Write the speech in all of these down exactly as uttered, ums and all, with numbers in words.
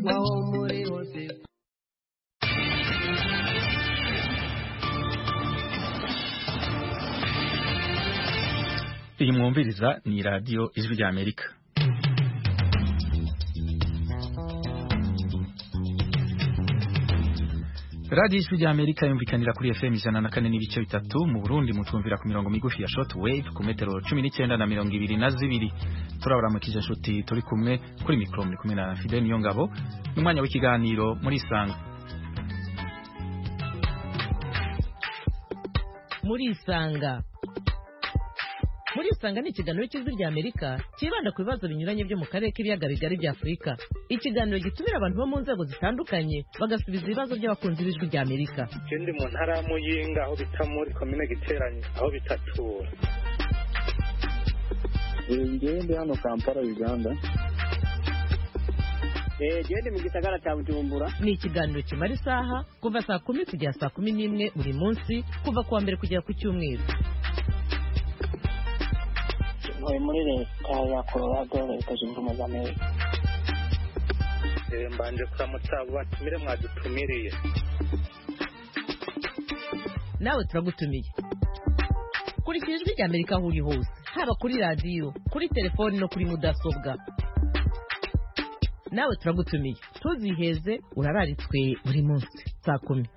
aho muri hose. Iyi mwumviriza ni radio Ijwi rya Amerika. Radio Ijwi rya Amerika yumvikanira kuri F M ijana na kane n'ibice bitatu mu Burundi, mutumvira ku mirongo migufi ya shortwave ku metero cumi n'icyenda na mirongo ibiri na zibiri. Turabaramukije nshuti turi kumwe kuri mikro muri kumwe na Fidel Niyongabo n'umwanya w'ikiganiro muri Isanga. Muri Isanga Muri Isanga ni ikiganiro cy'Ijwi rya Amerika kibanda ku bibazo binyuranye byo mu karere k'ibiyaga bigari bya Afurika. Ikiganiro gitumira abantu bo mu nzego zitandukanye bagasubiza ibibazo by'abakunzi b'Ijwi rya Amerika. Ikindi mu ntara ya Muyinga aho bita muri komine Giteranye aho bitatura. Ngende hano Kampala Uganda. Eh gende mu gisagara cya Bujumbura. Ni ikiganiro kimara isaha kuva saa kumi kugera saa kumi n'imwe buri munsi kuva kuwa mbere kugera ku cyumweru. Muri leta ya Colorado leta zunze ubumwe za Amerika. Eh mbanje kuramutsa batumire mwadutumiriye. Nawe turagutumiye. Kuri Ijwi rya Amerika aho uri hose, haba kuri radio, kuri telefoni no kuri mudasobwa. Nawe turagutumiye. Tuziheze urararitswe buri munsi saa kumi.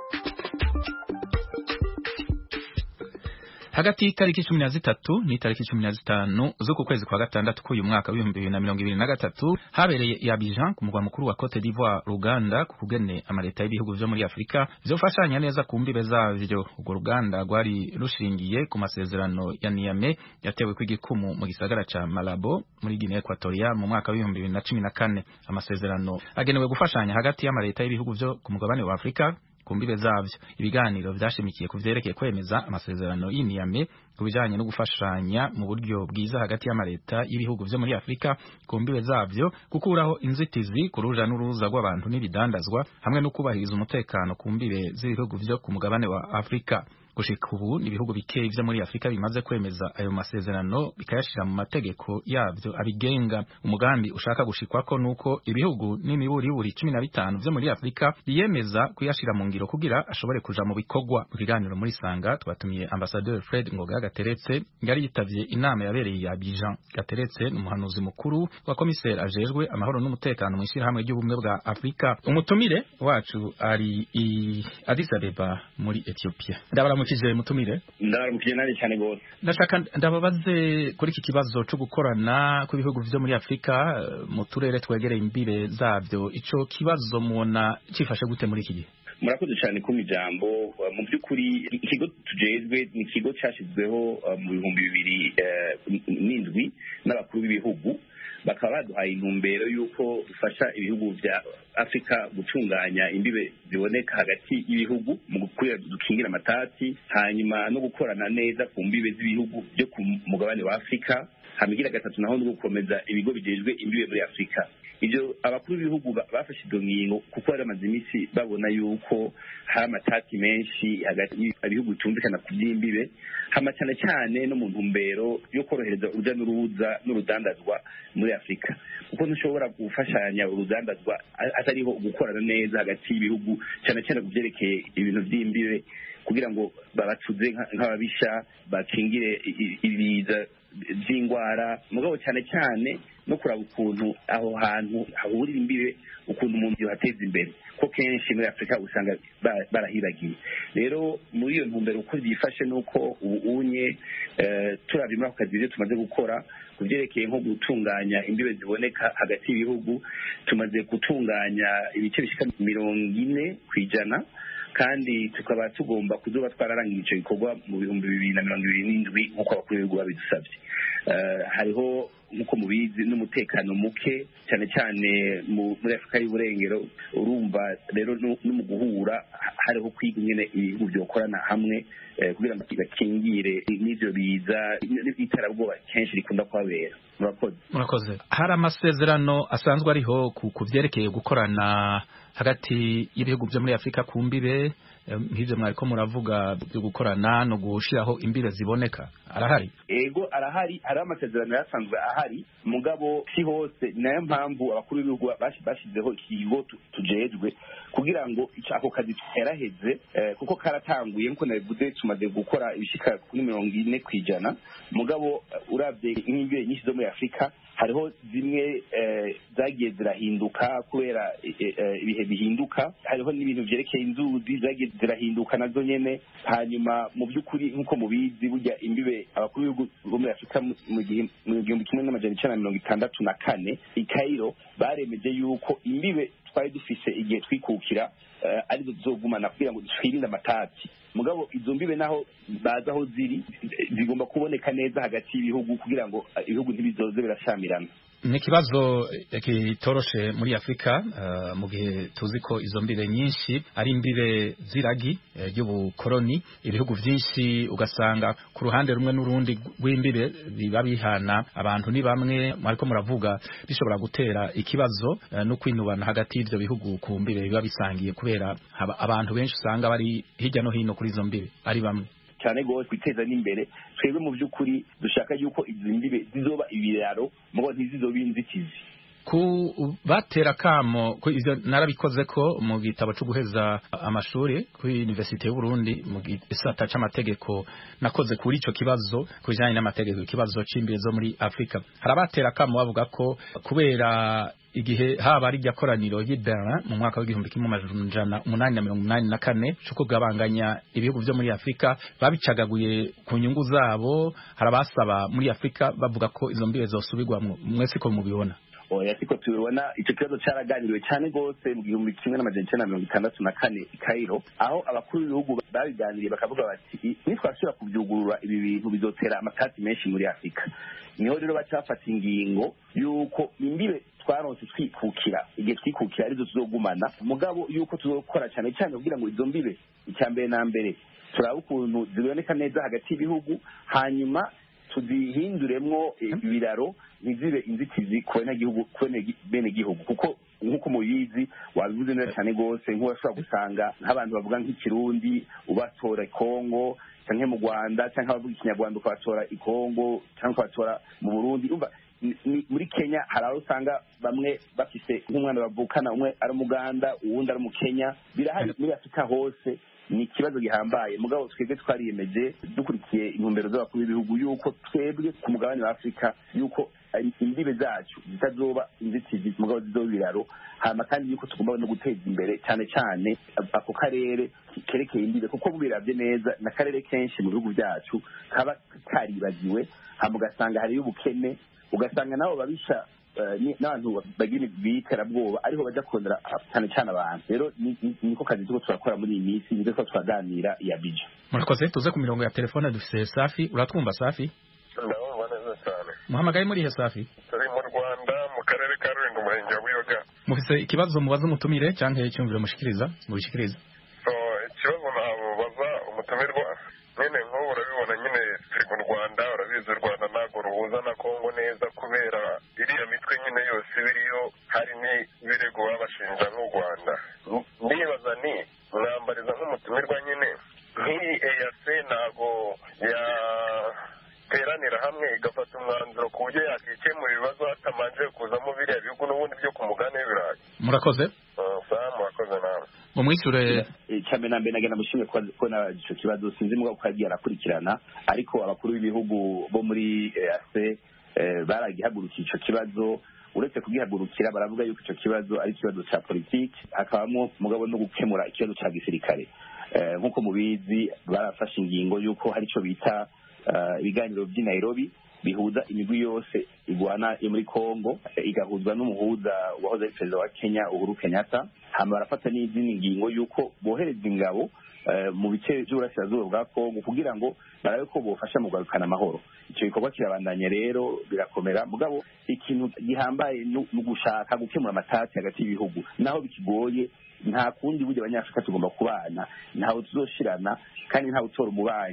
Hagati y'itariki cumi na zitatu n'itariki cumi na zitanu z'uku kwezi kwa gatandatu k'uyu mwaka w'ibihumbi bibiri na mirongo ibiri na gatatu habereye i Abidjan ku mugwa mukuru wa Cote d'Ivoire Uganda ku kugene amaleta y'ibihugu vyo muri Afrika vyofashanya neza ku mbibe zavyo. Urwo Uganda rwari rushingiye ku masezerano ya Niamey yatewe kw'igikumu mu gisagara ca Malabo muri Guinea Equatorial mu mwaka w'ibihumbi bibiri na cumi na kane. Amasezerano agenewe gufashanya hagati y'amaleta y'ibihugu vyo ku mugabane wa Afrika kumbibe zavyo. Ibiganiro vyashimikiye kuvyerekeye kwemeza amasezerano y'Niamey kubijanye no gufashanya mu buryo bwiza hagati y'amaleta y'ibihugu vyo muri Afrika kumbibe zavyo, gukuraho inzitizi kuruja n'uruza rw'abantu n'ibidandazwa hamwe no kubahiriza umutekano kumbibe z'ibihugu vyo ku mugabane wa Afrika. Gushika ubu ni ibihugu bikeyi vyo muri Afrika bimaze kwemeza ayo masezerano bikayashira mu mategeko yavyo abigenga. Umugambi ushaka gushikwako nuko ibihugu n'imiburiburi cumi na bitanu vyo muri Afrika biyemeza kuyashira mu ngiro kugira ashobore kuja mu bikorwa. Mu kiganiro muri Sanga twatumiye Ambassadeur Fred Ngoga Gateretse ngari yitavye inama yabereye ya Abidjan. Gateretse n'umuhanuzi mukuru wa komiseri ajejwe amahoro n'umutekano mu ishirahamwe ry'ubumwe bwa Afrika. Umutumire wacu ari i Addis Abeba muri Ethiopia. Ndabara mukije mutumire. Ndaramukije nari cyane gose. Ndashaka ndababaze kuri iki kibazo cyo gukorana ku bihugu vyo muri Afrika mu turere twegereye imbire zavyo, ico kibazo mubona cifashe gute muri iki gihe? Murakoze cyane ku mijambo. Mu by'ukuri ikigo tujejwe ni ikigo cyashizweho mu bihumbi bibiri n'indwi n'abakuru b'ibihugu, bakaba baduhaye intumbero y'uko dufasha ibihugu vya Afrika gutunganya imbibe ziboneka hagati y'ibihugu mu gukurira dukingira amatati, hanyuma no gukorana neza ku mbibe z'ibihugu byo ku mugabane wa Afrika, hamigira gatatu naho no gukomeza ibigo bijejwe imbibe muri Afrika. Ibyo abakuru b'ibihugu bafashe idongingo kuko ari amaze imisi babona yuko hari amatati menshi hagati y'ibihugu bitumvikana ku by'imbibe, hama cyane cyane no mu ntumbero yo korohereza urujya n'uruza n'urudandazwa muri Afrika, kuko ntushobora gufashanya urudandazwa atariho gukorana neza hagati y'ibihugu, cyane cyane kubyerekeye ibintu by'imbibe kugira ngo babacuze nk'ababisha bakingire ibiza by'ingwara, mugabo cyane cyane no kuraba ukuntu aho hantu hahurira imbibe, ukuntu umuntu yohateza imbere, ko kenshi muri Afrika usanga barahibagiye. Rero muri iyo ntumbero uko byifashe nuko ubu unye turabye muri ako kazi ibyo tumaze gukora kubyerekeye nko gutunganya imbibe ziboneka hagati y'ibihugu, tumaze gutunganya ibice bishika mirongo ine kw'ijana, kandi tukaba tugomba kuzoba twararangije icyo gikorwa mu bihumbi bibiri na mirongo ibiri n'indwi nk'uko abakuru b'ibihugu babidusabye. Hariho nk'uko mubizi n'umutekano muke cyane cyane muri Afrika y'Uburengero, urumva rero no mu guhura hariho kwiga ingene ibihugu byokorana hamwe kugira ngo bakingire n'ivyo biza n'iterabwoba kenshi rikunda kuhabera. Murakoze. Murakoze. Hari amasezerano asanzwe ariho ku vyerekeye gukorana hagati y'ibihugu byo muri Afrika kumbibe nk'ivyo mwariko muravuga byo gukorana no gushiraho imbire ziboneka arahari? Ego arahari, hari amasezerano yasanzwe ahari, mugabo si hose. Nayo mpamvu abakuru b'ibihugu bashizeho ikigo tujejwe kugira ngo ako kazi keraheze, eh, kuko karatanguye nko nabivuze, tumaze gukora ibishika kuri mirongo ine kwijana. Mugabo uravye nk'imbire nyinshi zo muri Afrika hariho zimwe eh, zagiye zirahinduka kubera eh, ibihe bihinduka. Hariho n'ibintu vyerekeye inzuzi zagiye zirahinduka nazo nyene. Hanyuma mu by'ukuri nkuko mubizi burya imbibe abakuru b'ibihugu bo muri Afrika mu gihumbi kimwe n'amajana icenda na mirongo itandatu na kane i Cairo baremeje yuko imbibe twari dufise igihe twikukira uh, arizo zizogumana kugira ngo twirinde amatati. Mugabo izo mbibe naho baza aho ziri zigomba kuboneka neza hagati y'ibihugu kugira ngo ibihugu ntibizoze birashamirana. Ni kibazo kitoroshe muri Afrika uh, mu gihe tuzi ko izo mbire nyinshi ari imbire ziragi y'ubukoroni. Uh, ibihugu vyinshi ugasanga ku ruhande rumwe n'urundi rw'imbire biba bihana abantu ni bamwe, ariko muravuga bishobora gutera ikibazo uh, no kwinubana hagati y'ivyo bihugu ku mbire biba bisangiye kubera abantu benshi usanga bari hirya no hino kuri izo mbire ari bamwe cyane gose kwiteza n'imbere. Twebwe mu by'ukuri dushaka yuko izi mbibe zizoba ibiraro mugo ntizizoba inzitizi. Ku batera kamo ko ivyo narabikoze ko mu gitabo cyo guheza amashuri ku University y'u Burundi mu gisata c'amategeko nakoze kuri ico kibazo kujanye n'amategeko, ikibazo c'imbire zo muri Afrika. Harabatera kamo bavuga ko kubera igihe haba ari ryakoraniro y'i Berlin mu mwaka w'igihumbi kimwe amajana umunani na mirongo umunani na kane cyo kugabanganya ibihugu vyo muri Afrika, babicagaguye ku nyungu zabo. Harabasaba muri Afrika bavuga ko izo mbire zosubirwamwo. Mwese ko mubibona? Oya, siko tubibona. Ico kibazo caraganiriwe cyane gose mu gihumbi kimwe n'amajana icenda na mirongo itandatu na kane i Cairo, aho abakuru b'ibihugu babiganiriye bakavuga bati nitwashobora kuvyugurura ibi bintu bizotera amatati menshi muri Afrika. Niho rero bacafata ingingo yuko imbibe twaronse twikukira igihe twikukira arizo tuzogumana, mugabo yuko tuzokora cyane cyane kugira ngo izo mbibe icyambere na mbere turaba ukuntu ziboneka neza hagati y'ibihugu, hanyuma tuzihinduremwo ibiraro ntizibe inzitizi ku banyagihugu, ku bene gihugu. Kuko nk'uko mubizi wabivuze neza cyane gose, nk'uwashobora gusanga nk'abantu bavuga nk'ikirundi ubatora Kongo canke mu Rwanda, canke abavuga ikinyarwanda ukabatora i Kongo canke ukabatora mu Burundi. Umva muri Kenya hari aho usanga bamwe bafise nk'umwana bavukana, umwe ari Umuganda uwundi ari mu Kenya. Birahari muri Afrika hose, ni ikibazo gihambaye. Mugabo twebwe twariyemeje dukurikiye intumbero z'abakuru b'ibihugu yuko twebwe ku mugabane wa Afrika yuko imbibe zacu zitazoba inzitizi, mugabo zizoba ibiraro. Hama kandi yuko tugomba no guteza imbere cyane cyane ako karere kerekeye imbibe, kuko mubiravye neza na karere kenshi mu bihugu byacu kaba karibagiwe. Hama ugasanga hariyo ubukene, ugasanga nabo babisha n'abantu bagira biterabwoba ariho baja kondera cyane cyane abantu. Rero niko kazi tuko turakora muri iyi minsi, niko twaganira ya bija. Murakoze. Tuze ku mirongo ya telefone dufise Safi. Uratwumva Safi? Ndabumva neza cyane. Muhamagaye muri he Safi? Turi mu Rwanda mu karere ka Rulindo umurenge wa Buyoga. Mufise ikibazo mubaza umutumire canke icyumviro mushikiriza mubishikiriza? So ikibazo nabaza umutumirwa, nyine nk'ubu urabibona nyine turi mu Rwanda, urabizi u Rwanda ntabwo ruhuza na Kongo neza kubera iriya mitwe nyine yose biriyo, hari n'ibirego babashinja nk'u Rwanda. Ndibaza ni mwambariza nk'umutumirwa nyine nk'iyi E A C ntabwo yateranira hamwe igafata umwanzuro ku buryo yakikemura ibibazo hatamanje kuzamo biriya bihugu n'ubundi byo ku mugane w'ibirayi. Murakoze. Sawa, murakoze nawe. Mumwishure cyane na mbere nagenda mushimye ko na ico kibazo sinzi mugabo ko yagiye arakurikirana, ariko abakuru b'ibihugu bo muri E A C baragihagurukiye ico kibazo. Uretse kugihagurukira baravuga yuko ico kibazo ari ikibazo ca politiki, hakabamo mugabo no gukemura ikibazo ca gisirikare. Nk'uko mubizi barafashe ingingo yuko hari ico bita ibiganiro by'i Nairobi bihuza imigwi yose igwana yo muri Kongo, igahuzwa n'umuhuza wahoze ari perezida wa Kenya Uhuru Kenyatta. Hama barafata n'izindi ngingo yuko bohereza ingabo mu bice by'uburasirazuba bwa Kongo kugira ngo barabe ko bofasha mu kugarukana amahoro. Icyo gikorwa kirabandanya rero birakomera, mugabo ikintu gihambaye no gushaka gukemura amatati hagati y'ibihugu naho bikigoye. Nta kundi buryo abanyafrika tugomba kubana, ntawe tuzoshirana kandi ntawe utora umubanyi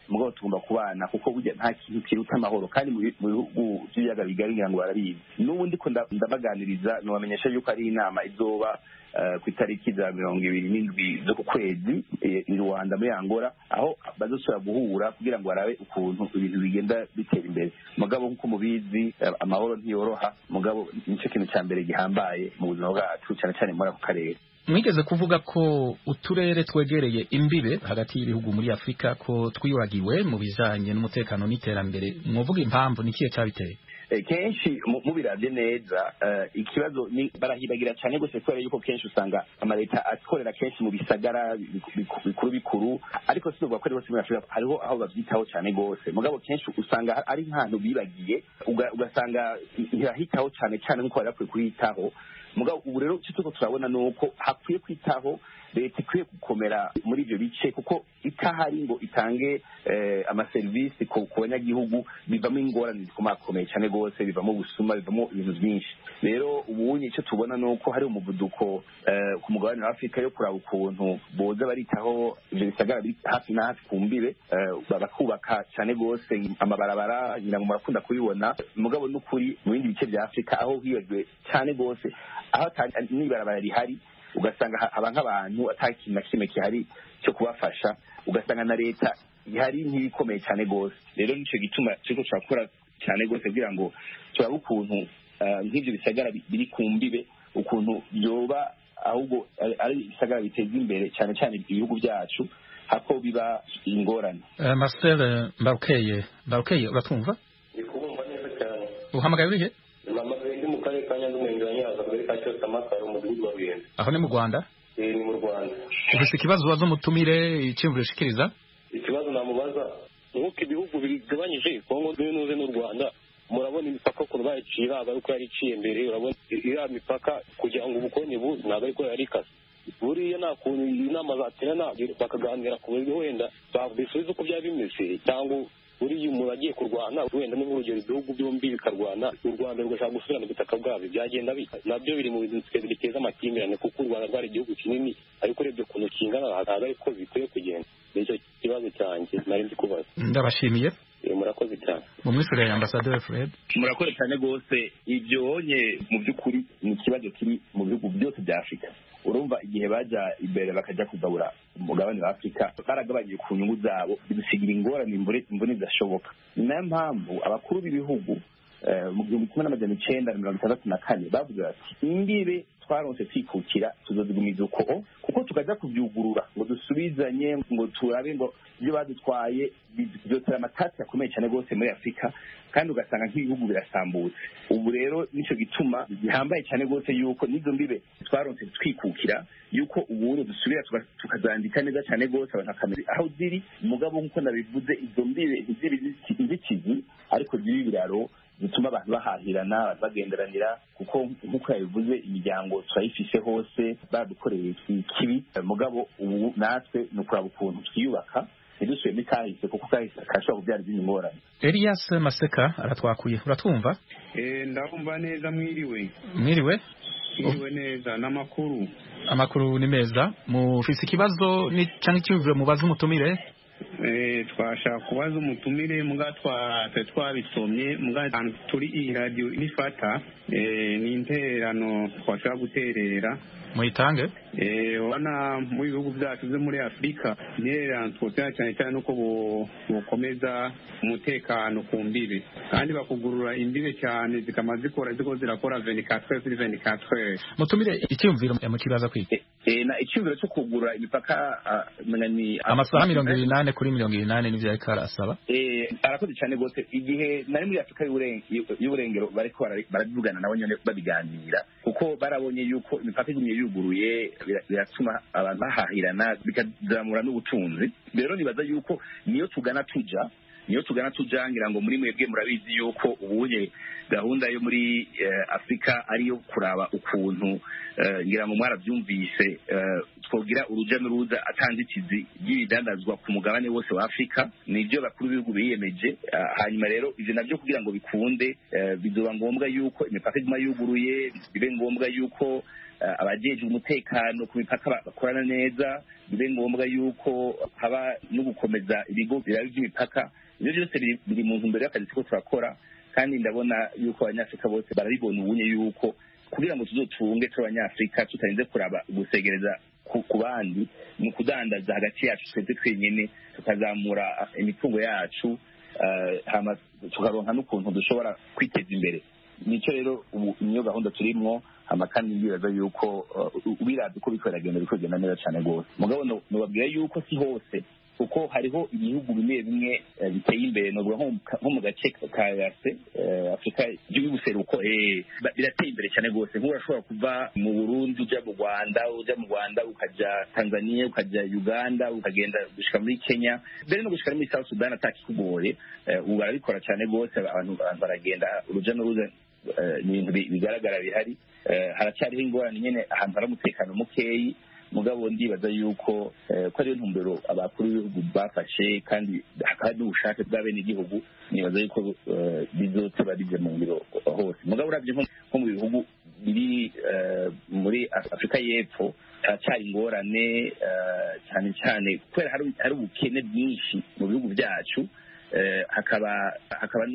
mugabo tugomba kubana kuko burya nta kintu kiruta amahoro kandi mu bihugu by'ibiyaga bigari ngira ngo barabizi n'ubu ndiko ndabaganiriza nobamenyesha yuko ari inama izoba ku itariki za mirongo ibiri n'indwi zo ku kwezi i Rwanda muri Angola aho bazosubira guhura kugira ngo barabe ukuntu ibintu bigenda bitera imbere mugabo nk'uko mubizi amahoro ntiyoroha mugabo nicyo kintu cya mbere gihambaye mu buzima bwacu cyane cyane muri ako karere. Mwigeze kuvuga ko uturere twegereye imbibe hagati y'ibihugu muri Afrika ko twiyuragiwe mu bijanye n'umutekano n'iterambere mwovuga impamvu nikiye cabiteye? Kenshi mubiravye neza ikibazo ni barahibagira cyane gose kubera yuko kenshi usanga amaleta akorera kenshi mu bisagara bikuru bikuru ariko sinubwo ko bose muri Afrika hariho aho bavyitaho cyane gose mugabo kenshi usanga ari nkantu bibagiye ugasanga ntihitaho cyane cyane nkuko bari bakwiye kuhitaho mugabo ubu rero icyo tuko turabona nuko hakwiye kwitaho leta ikwiye gukomera muri ibyo bice kuko itahari ngo itange amaserivisi ku banyagihugu bivamo ingorane zikomakomeye cyane rwose bivamo ubusuma bivamo ibintu byinshi rero ubunye icyo tubona ni uko hari umuvuduko ku mugabane wa Afurika yo kuraba ukuntu boza baritaho ibyo bisagara biri hafi na hafi ku mbibe bakubaka cyane rwose amabarabara ngira ngo murakunda kubibona mugabo n'ukuri mu bindi bice bya Afurika aho hibagiwe cyane rwose aho n'ibarabara rihari ugasanga haba nk'abantu atakintu na kimwe kihari cyo kubafasha ugasanga na leta ihari ntibikomeye cyane rwose rero nicyo gituma turiko turakora cyane rwose kugira ngo turabe ukuntu nk'ibyo bisagara biri ku mbibe ukuntu byoba ahubwo ari ibisagara biteza imbere cyane cyane ibihugu byacu hako biba ingorane. Marcel Mbarukeye Mbarukeye uratwumva? Ndikubumva neza cyane. Uhamagaye urihe? Namagaye ndi mu karere ka Nyanza umurenge wa Nyanza muri ka Cyota Amakaro mu gihugu wa Buyenzi. Aho ni mu Rwanda? Eh ni mu Rwanda. Ufite ikibazo wazo mutumire icimvuro shikiriza? Ikibazo namubaza nuko ibihugu bigabanyije Kongo n'uze n'u Rwanda murabona imipaka ko bayicira abaruko yariciye mbere urabona iriya mipaka kugira ngo ubukonye bu ntabwo ariko yarikase buriya nta kuntu inama zaterana bakaganira ku buryo wenda bisubiza uko byaba bimeze cyangwa buriya umuntu agiye kurwana wenda n'urugero ibihugu byombi bikarwana u Rwanda rugashaka gusubirana ubutaka bwabo byagenda bika nabyo biri mu bintu biteza amakimbirane kuko u Rwanda rwari igihugu kinini ariko urebye ukuntu kingana ntabwo ariko bikwiye kugenda nicyo kibazo cyanjye nari ndi kubaza. Ndabashimiye. Murakoze cyane. Mu mwishure ya Ambassadeur Fred. Murakoze cyane gose ibyo onye mu by'ukuri ni ikibazo kiri mu bihugu byose bya Afrika. Urumva igihe baja imbere bakaja kugabura umugabane wa Afrika baragabanye ku nyungu zabo bisigira ingorane imbere imbone zashoboka. Niyo mpamvu abakuru b'ibihugu mu gihumbi kimwe n'amajana icenda na mirongo itandatu na kane bavuze bati imbibe twaronse twikukira tuzozigumiza uko kuko tukaja kuvyugurura ngo dusubizanye ngo turabe ngo ibyo badutwaye bizotera amatati akomeye cyane rwose muri Afrika kandi ugasanga nk'ibihugu birasambutse ubu rero nico gituma gihambaye cyane rwose yuko nizo mbibe twaronse twikukira yuko ubu dusubira tukazandika neza cyane rwose abantu bakamenya aho ziri mugabo nk'uko nabivuze izo mbibe ntiziri inzitizi ariko ziri biraro bituma abantu bahahirana bagenderanira kuko nk'uko yabivuze imiryango turayifise hose badukoreye ikibi mugabo ubu natwe ni ukuraba ukuntu twiyubaka ntidusubiye n'ikahise kuko kahise kashobora kubyara izindi ngorane. Elias Maseka aratwakuye uratwumva? Eh ndabumva neza mwiriwe. Mwiriwe? Mwiriwe neza n'amakuru. Amakuru ni meza mufise ikibazo ni canke cyumvire mubaza umutumire? Eh twashaka kubaza umutumire muga twa twabisomye muga turi i radio nifata eh ni interano twashaka guterera muyitange eh wana mu bihugu byacu byo muri Afrika interano twotera cyane cyane nuko bokomeza umutekano ku mbibe kandi bakugurura imbibe cyane zikama zikora ziko zirakora vingt-quatre sur vingt-quatre. Mutumire icyumviro mu kibaza kwiki eh na icyumviro cyo kugura imipaka ni amasaha mirongo inani kuri mirongo inani n'ivyo ariko arasaba. Eh arakoze cyane gose igihe nari muri Afrika y'uburengero bariko baravugana nabo nyone babiganira kuko barabonye yuko imipaka igumye yuguruye biratuma abantu bahahirana bikazamura n'ubutunzi rero nibaza yuko niyo tugana tuja niyo tugana tujangira ngo muri mwebwe murabizi yuko ubunye gahunda yo muri Afrika ariyo kuraba ukuntu ngira ngo mwarabyumvise twogira uruja n'uruza atanzitizi y'ibidandazwa ku mugabane wose wa Afrika nibyo bakuru b'ibihugu biyemeje hanyuma rero ivyo navyo kugira ngo bikunde bizoba ngombwa yuko imipaka iguma yuguruye bibe ngombwa yuko abajejwe umutekano ku mipaka bakorana neza, bibe ngombwa yuko haba no gukomeza ibigo biraba by'imipaka. Ibyo byose biri mu ntumbero y'akazi ko turakora, kandi ndabona yuko abanyafurika bose barabibona ubunye yuko kugira ngo tuzotunge tw'abanyafurika tutarinze kuraba gusegereza ku bandi, mu kudandaza hagati yacu twese twenyene, tukazamura imitungo yacu, hama tukaronka n'ukuntu dushobora kwiteza imbere. Nico rero ubu niyo gahunda turimwo, hama kandi ndibaza yuko ubiraza uko biko biragenda biko bigenda neza cane gose. Mugabo nobabwira yuko si hose, kuko hariho ibihugu bimwe bimwe biteye imbere, novuga nko mu gace ka yase Afrika y'ubuseruko birateye imbere cyane gose. Nk'urashobora kuva mu Burundi uja mu Rwanda, uja mu Rwanda ukaja Tanzania, ukaja Uganda, ukagenda gushika muri Kenya, mbere no gushika muri South Sudan atakikugoye. Ubu barabikora cyane gose, abantu baragenda uruja n'uruza, ibintu bigaragara bihari. Haracyariho ingorane nyene ahantu hari umutekano mukeyi, mugabo ndibaza yuko ko ariyo ntumbero abakuru b'ibihugu bafashe, kandi hakaba n'ubushake bw'abenegihugu. Nibaza yuko bizoteba bije mu ngiro hose. Mugabo uravye nko mu bihugu biri muri Afrika y'Epfo haracyari ingorane cyane cyane kubera hari ubukene bwinshi mu bihugu byacu, hakaba hakaba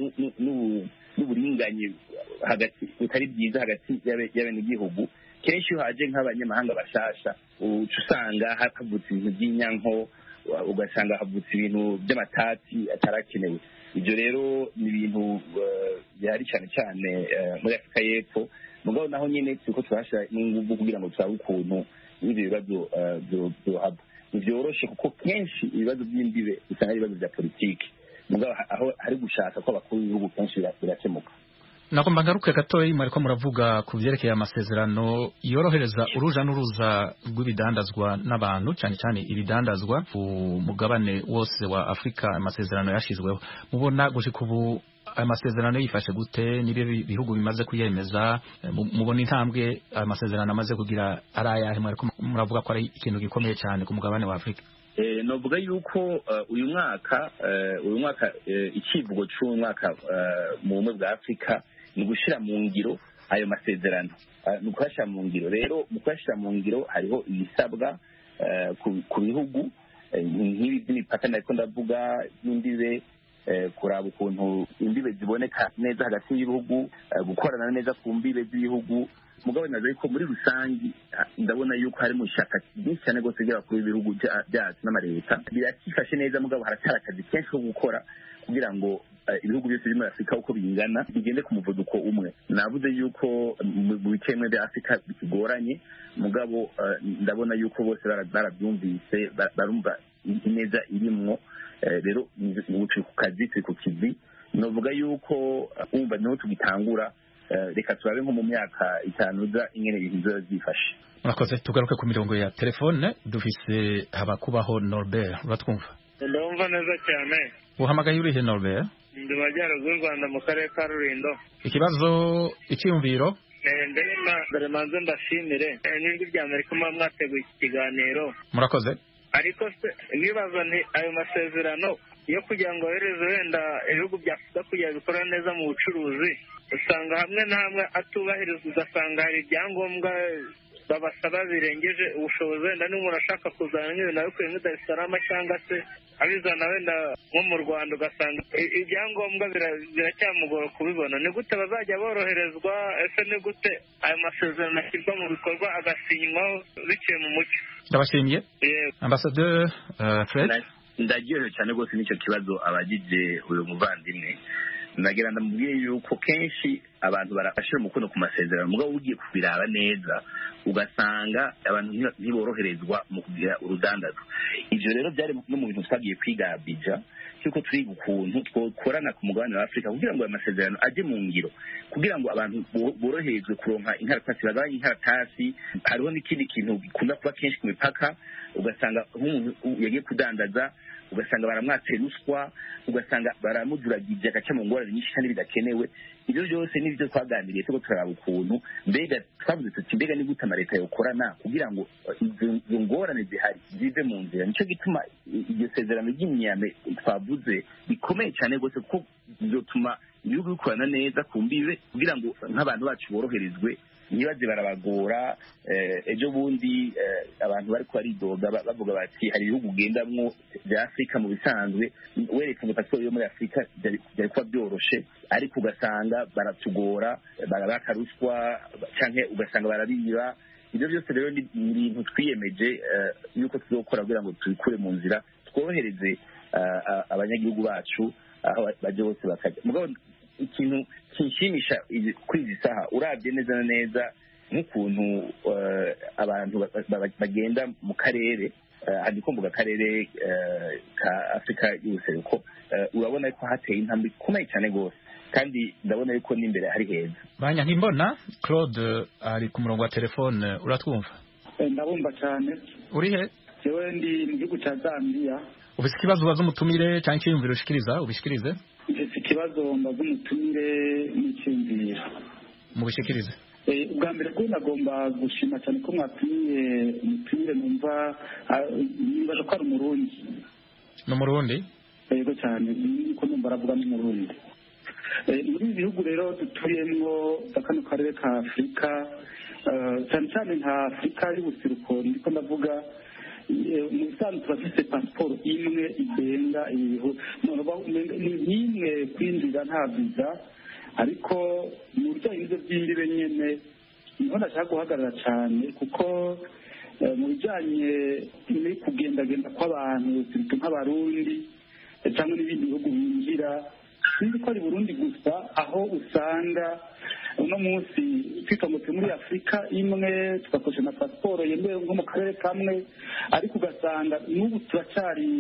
n'uburinganyi hagati butari bwiza hagati y'abenegihugu. Kenshi iyo haje nk'abanyamahanga bashasha uca usanga havutse ibintu by'inyanko, ugasanga havutse ibintu by'amatati atarakenewe. Ibyo rero ni ibintu bihari cyane cyane muri Afrika y'Epfo. Mugabo naho nyine turiko turashira n'inguvu kugira ngo turabe ukuntu ibyo bibazo byohaba. Ntivyoroshe kuko kenshi ibibazo by'imbibe usanga ari ibibazo bya politiki, mugabo aho hari gushaka ko abakuru b'ibihugu kenshi birakemuka. Nagomba ngaruke gatoyi, mwariko muravuga ku vyerekeye amasezerano yorohereza uruja n'uruza rw'ibidandazwa n'abantu, cyane cyane ibidandazwa ku mugabane wose wa Afrika. Amasezerano yashizweho, mubona gushika ubu amasezerano yifashe gute? Nibe bihugu bimaze kuyemeza, mubona intambwe amasezerano amaze kugira arayahe? Mwariko muravuga ko ari ikintu gikomeye cyane ku mugabane wa Afrika. Eh, novuga yuko uyu mwaka uyu mwaka ikivugo cy'uyu mwaka mu bumwe bwa Afrika ni gushira mu ngiro ayo masezerano, ni ukwashira mu ngiro. Rero mu kwashira mu ngiro hariho ibisabwa ku bihugu nk'ibi by'imipaka nariko ndavuga, n'imbibe, kuraba ukuntu imbibe ziboneka neza hagati y'ibihugu, gukorana neza ku mbibe z'ibihugu. Mugabo nazo yuko muri rusangi ndabona yuko hari mu shaka byinshi cyane gose by'abakuru b'ibihugu byacu n'amareta birakifashe neza, mugabo haracyari akazi kenshi ko gukora kugira ngo ibihugu byose biri muri Afrika uko bingana bigende ku muvuduko umwe. Navuze yuko mu bice bimwe bya Afrika bikigoranye, mugabo ndabona yuko bose barabyumvise, barumva ineza irimwo. Rero ubu ku kazi turi ku kivi, novuga yuko umva niho tugitangura. Reka turabe nko mu myaka itanu za ingene ibintu byifashe. Murakoze. Tugaruke ku mirongo ya telefone, dufise Habakubaho Norbert. Uratwumva? Ndumva neza cyane. Uhamagaye urihe Norbert? Ndi Majyaruguru y'u Rwanda mu karere ka Rulindo. Ikibazo, icyumviro? Ndema dore manze ndashimire n'ijwi rya Amerika muba mwateguye iki kiganiro. Murakoze. Ariko se nibaza ni ayo masezerano yo kugira ngo yohereze wenda ibihugu bya Afurika kugira bikora neza mu bucuruzi, usanga hamwe na hamwe atubahirizwa, ugasanga hari ibyangombwa babasaba birengeje ubushobozi. Wenda n'umuntu ashaka kuzana nk'ibintu abikuye muri Dar es Salaam cyangwa se abizana wenda nko mu Rwanda, ugasanga ibyangombwa biracyamugora kubibona. Ni gute bazajya boroherezwa? Ese ni gute ayo masezerano ashyirwa mu bikorwa agasinywaho biciye mu mucyo? Ndabashimiye. Ambassadeur Fred. Ndagiye cyane gose n'icyo kibazo abagije uyu muvandimwe. Nagira ndamubwiye yuko kenshi abantu barafashira umukono ku masezerano, mugabo ugiye kubiraba neza ugasanga abantu ntiboroherezwa mu kugira urudandazo. Ivyo rero byari no mu bintu twagiye kwiga Abidjan, cyuko twiga ukuntu twokorana ku mugabane wa Afrika kugira ngo amasezerano aje mu ngiro, kugira ngo abantu boroherezwe kuronka inkaratasi, bagabanye inkaratasi. Hariho n'ikindi kintu gikunda kuba kenshi ku mipaka, ugasanga nk'umuntu yagiye kudandaza ugasanga baramwatse ruswa, ugasanga baramuduragije agaca mu ngorane nyinshi kandi bidakenewe. Ibyo byose n'ibyo twaganiriye tuko turaba ukuntu mbega twavuze tuti mbega ni gute amareta yokorana kugira ngo izo ngorane zihari zive mu nzira. Nicyo gituma iryo sezerano ry'imyame twavuze bikomeye cyane rwose, kuko bizotuma ibihugu bikorana neza ku mbibe kugira ngo nk'abantu bacu boroherezwe ntibaze barabagora. Ejo bundi abantu bariko baridoga bavuga bati hari ibihugu ugendamwo bya Afurika mu bisanzwe werekanye pasiporo yo muri Afurika byari kuba byoroshe, ariko ugasanga baratugora, barabaka ruswa canke ugasanga barabiba. Ibyo byose rero ni ibintu twiyemeje yuko tuzokora kugira ngo tubikure mu nzira, tworohereze abanyagihugu bacu aho baje bose bakajya. Mugabo ikintu kinshimisha kuri izi saha urabye neza na neza nk'ukuntu abantu bagenda mu karere handi ko mbuga karere ka Afrika y'ubuseruko, urabona ko hateye intambwe ikomeye cyane gose, kandi ndabona yuko n'imbere hari heza. Banya nkimbona Claude ari ku murongo wa telefone, uratwumva? Ndabumva cyane. Uri he? Jewe ndi mu gihugu cya Zambia. Ufite ikibazo ubaza umutumire cyangwa icyiyumviro ushikiriza? Ubishikirize. Mfite ikibazo mbaza umutumire n'icyiyumviro. Mubishikirize. Ubwa mbere ko nagomba gushima cyane ko mwatumiye umutumire, numva nibaje ko ari umurundi. Ni umurundi? Yego cyane, niko numva aravuga n'umurundi. Muri ibi bihugu rero dutuyemo kano karere ka Afurika, cyane cyane nka Afurika y'ubuseruko, ndiko ndavuga mu bisanzwe turafite pasiporo imwe igenga ibihugu, ni nk'imwe kwinjira nta viza, ariko mu bijyanye n'ibyo by'imbibe nyine niho ndashaka guhagarara cyane, kuko mu bijyanye no kugendagenda kw'abantu nk'abarundi cyangwa n'ibindi bihugu binjira, sinzi ko ari Burundi gusa aho usanga uno munsi twitongotse muri Afurika imwe tugakoresha na pasiporo yemewe nko mu karere kamwe, ariko ugasanga n'ubu turacyari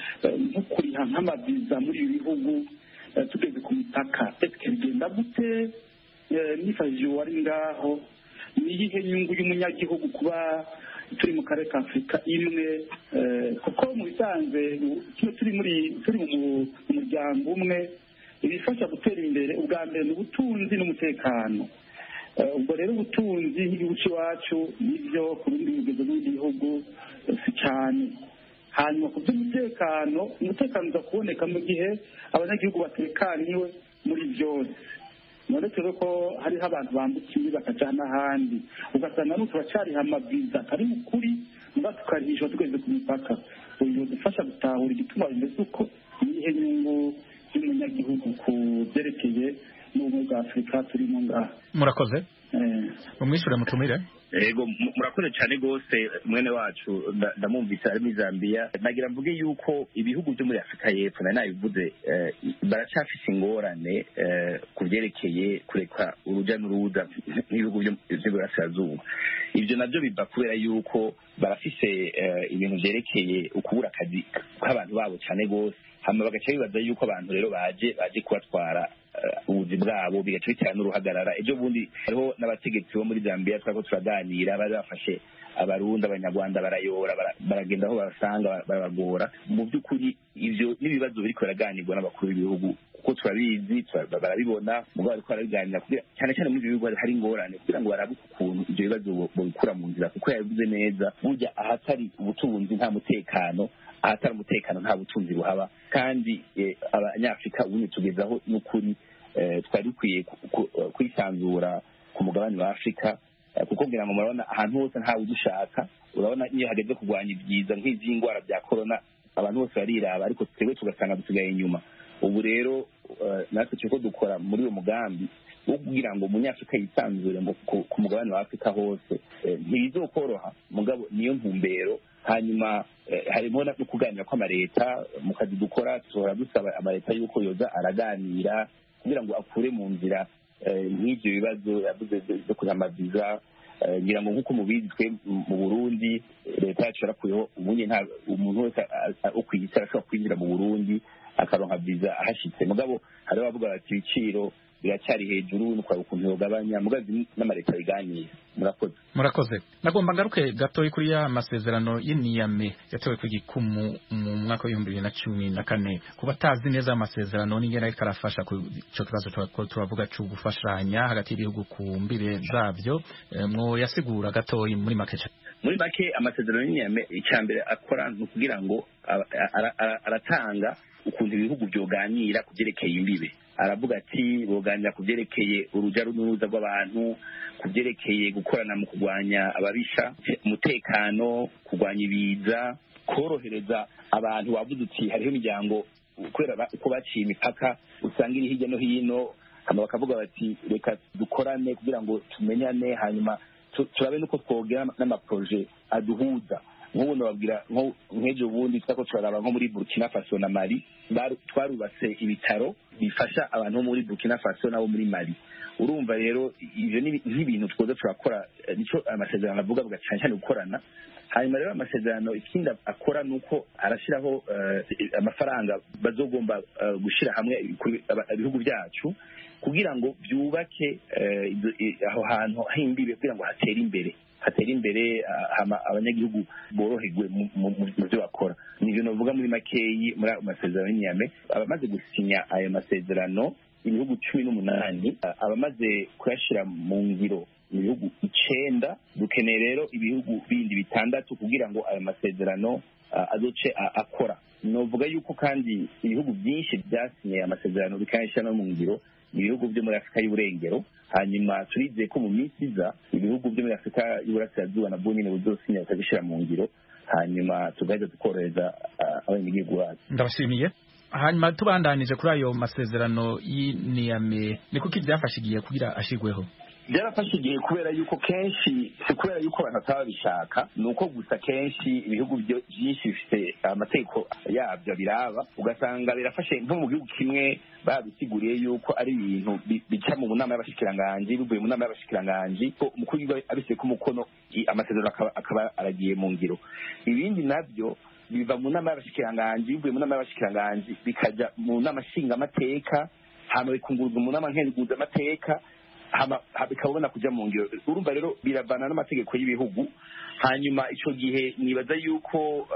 nko kuriha nk'amaviza muri ibi bihugu tugeze ku mipaka. Ese bigenda gute? Nifashishije uwari ngaho, ni iyihe nyungu y'umunyagihugu kuba turi mu karere ka Afurika imwe? Kuko mu bisanzwe turi muri turi mu muryango umwe, ibifasha gutera imbere ubwa mbere ni ubutunzi n'umutekano. Ubwo rero ubutunzi nk'igihugu cy'iwacu nibyo ku bindi bigezo b'ibindi bihugu si cyane. Hanyuma ku by'umutekano, umutekano uza kuboneka mu gihe abanyagihugu batekaniwe muri byose. Uretse ko hariho abantu bambukiye bakaja n'ahandi, ugasanga n'ubu turacyariha amaviza atari mu kuri, muba tukarihishwa tugeze ku mipaka. Uyu dufasha gutahura igituma bimeze uko, nihe nyungu y'umunyagihugu ku byerekeye n'ubumwe bwa Afurika turimo ngaha. Murakoze. Umwishure mutumire. Yego, murakoze cyane rwose mwene wacu, ndamumvise ari muri Zambia. Nagira mvuge yuko ibihugu byo muri Afurika y'Epfo na nabivuze baracafise ingorane ku byerekeye kureka uruja n'uruza n'ibihugu by'Iburasirazuba. Ibyo nabyo biva kubera yuko barafise ibintu byerekeye ukubura akazi k'abantu babo cyane rwose, hama bagaca bibaza yuko abantu rero baje baje kubatwara ubuzi bwabo, bigaca bitera n'uruhagarara. Ejo bundi hariho n'abategetsi bo muri Zambia twako turaganira, bari bafashe abarundi abanyarwanda barayora, baragenda aho basanga barabagora. Mu by'ukuri ivyo n'ibibazo biriko biraganirwa n'abakuru b'ibihugu, kuko turabizi barabibona, mugabo bariko barabiganira cyane cyane muri ibihugu hari ingorane, kugira ngo barabe ukuntu ivyo bibazo bobikura mu nzira, kuko yabivuze neza, burya ahatari ubutunzi nta mutekano, ahatari umutekano nta butunzi buhaba. Kandi abanyafurika ubundi tugezaho n'ukuri twari dukwiye kwisanzura ku mugabane wa Afurika, kuko ngira ngo murabona ahantu hose ntawe udushaka. Urabona iyo hageze kurwanya ibyiza nk'iby'indwara bya corona, abantu bose bariraba, ariko twebwe tugasanga dusigaye inyuma. Ubu rero natwe turiko dukora muri uwo mugambi wo kugira ngo umunyafurika yisanzure ku mugabane wa Afurika hose. Ntibizokoroha, mugabo niyo ntumbero. Hanyuma harimo no kuganira kw'amareta. Mu kazi dukora duhora dusaba amareta yuko yoza araganira kugira ngo akure mu nzira nk'ibyo bibazo yavuze byo kuja amaviza. Ngira ngo nk'uko mubizi twe mu Burundi leta yacu yarakuyeho umunye nta umuntu wese ukwiyita ashobora kwinjira mu Burundi akaronka viza ahashitse, mugabo hari abavuga bati ibiciro biracyari hejuru nuko ukuntu yogabanya, mugazi n'amareta biganira. Murakoze. Murakoze. Nagomba ngaruke gatoyi kuri ya masezerano y'Niamey yatewe ku gikumu mu mwaka w'ibihumbi bibiri na cumi na kane. Kuba tazi neza amasezerano n'ingene ariko arafasha ku cyo kibazo turavuga cyo gufashanya hagati y'ibihugu ku mbire zavyo, mwo yasigura gatoyi muri make. Muri make amasezerano y'Niamey icyambere akora no kugira ngo aratanga ukuntu ibihugu byoganira kubyerekeye imbibe. aravuga ati boganira ku byerekeye urujya n'uruza rw'abantu, ku byerekeye gukorana mu kurwanya ababisha, umutekano, kurwanya ibiza, korohereza abantu. Wavuze uti hariho imiryango kubera uko baciye imipaka usanga iri hirya no hino, hama bakavuga bati reka dukorane kugira ngo tumenyane, hanyuma turabe nuko twogera n'amaproje aduhuza. nk'ubu nababwira nk'ejo bundi twako turaraba nko muri Burkina Faso na Mali, twarubatse ibitaro bifasha abantu bo muri Burkina Faso nabo muri Mali. Urumva rero ivyo ni nk'ibintu twoza turakora, nico amasezerano avuga buga cyane cyane gukorana. Hanyuma rero amasezerano ikindi akora nuko arashiraho amafaranga bazogomba gushira hamwe ibihugu byacu kugira ngo byubake aho hantu himbibe kugira ngo hatere imbere hatera imbere abanyagihugu boroherwe mu byo bakora. Nivyo novuga muri makeyi muri amasezerano y'Niamey. Abamaze gusinya ayo masezerano ibihugu cumi n'umunani, abamaze kuyashira mu ngiro ibihugu icenda. Dukeneye rero ibihugu bindi bitandatu kugira ngo ayo masezerano azoce akora. Novuga yuko kandi ibihugu byinshi byasinye amasezerano bikayashira no mu ngiro ibihugu byo muri Afrika y'Uburengero. Hanyuma turizeye ko mu minsi iza ibihugu byo muri Afrika y'Uburasirazuba nabwo nyine bizosinya bakabishira mu ngiro, hanyuma tugaheza tukorohereza abanyagihugu bacu. Ndabashimiye. Hanyuma tubandanije kuri ayo masezerano y'Niamey, ni kuki byafashigiye kugira ashigweho? Byarafashigiye kubera yuko kenshi si kubera yuko abantu bataba bishaka, nuko gusa kenshi ibihugu byinshi bifite amategeko yabyo biraba, ugasanga birafashe nko mu gihugu kimwe babisiguriye yuko ari ibintu bica mu nama y'abashikiranganji, bivuye mu nama y'abashikiranganji ko umukuru w'igihugu abise ko umukono amasezerano akaba aragiye mu ngiro. Ibindi nabyo biva mu nama y'abashikiranganji, bivuye mu nama y'abashikiranganji bikaja mu nama nshingamateka, hama bikunguruzwa mu nama nkenguzamateka, bikabona kujya mu ngiro. Urumva rero biravana n'amategeko y'ibihugu. Hanyuma icyo gihe nibaza yuko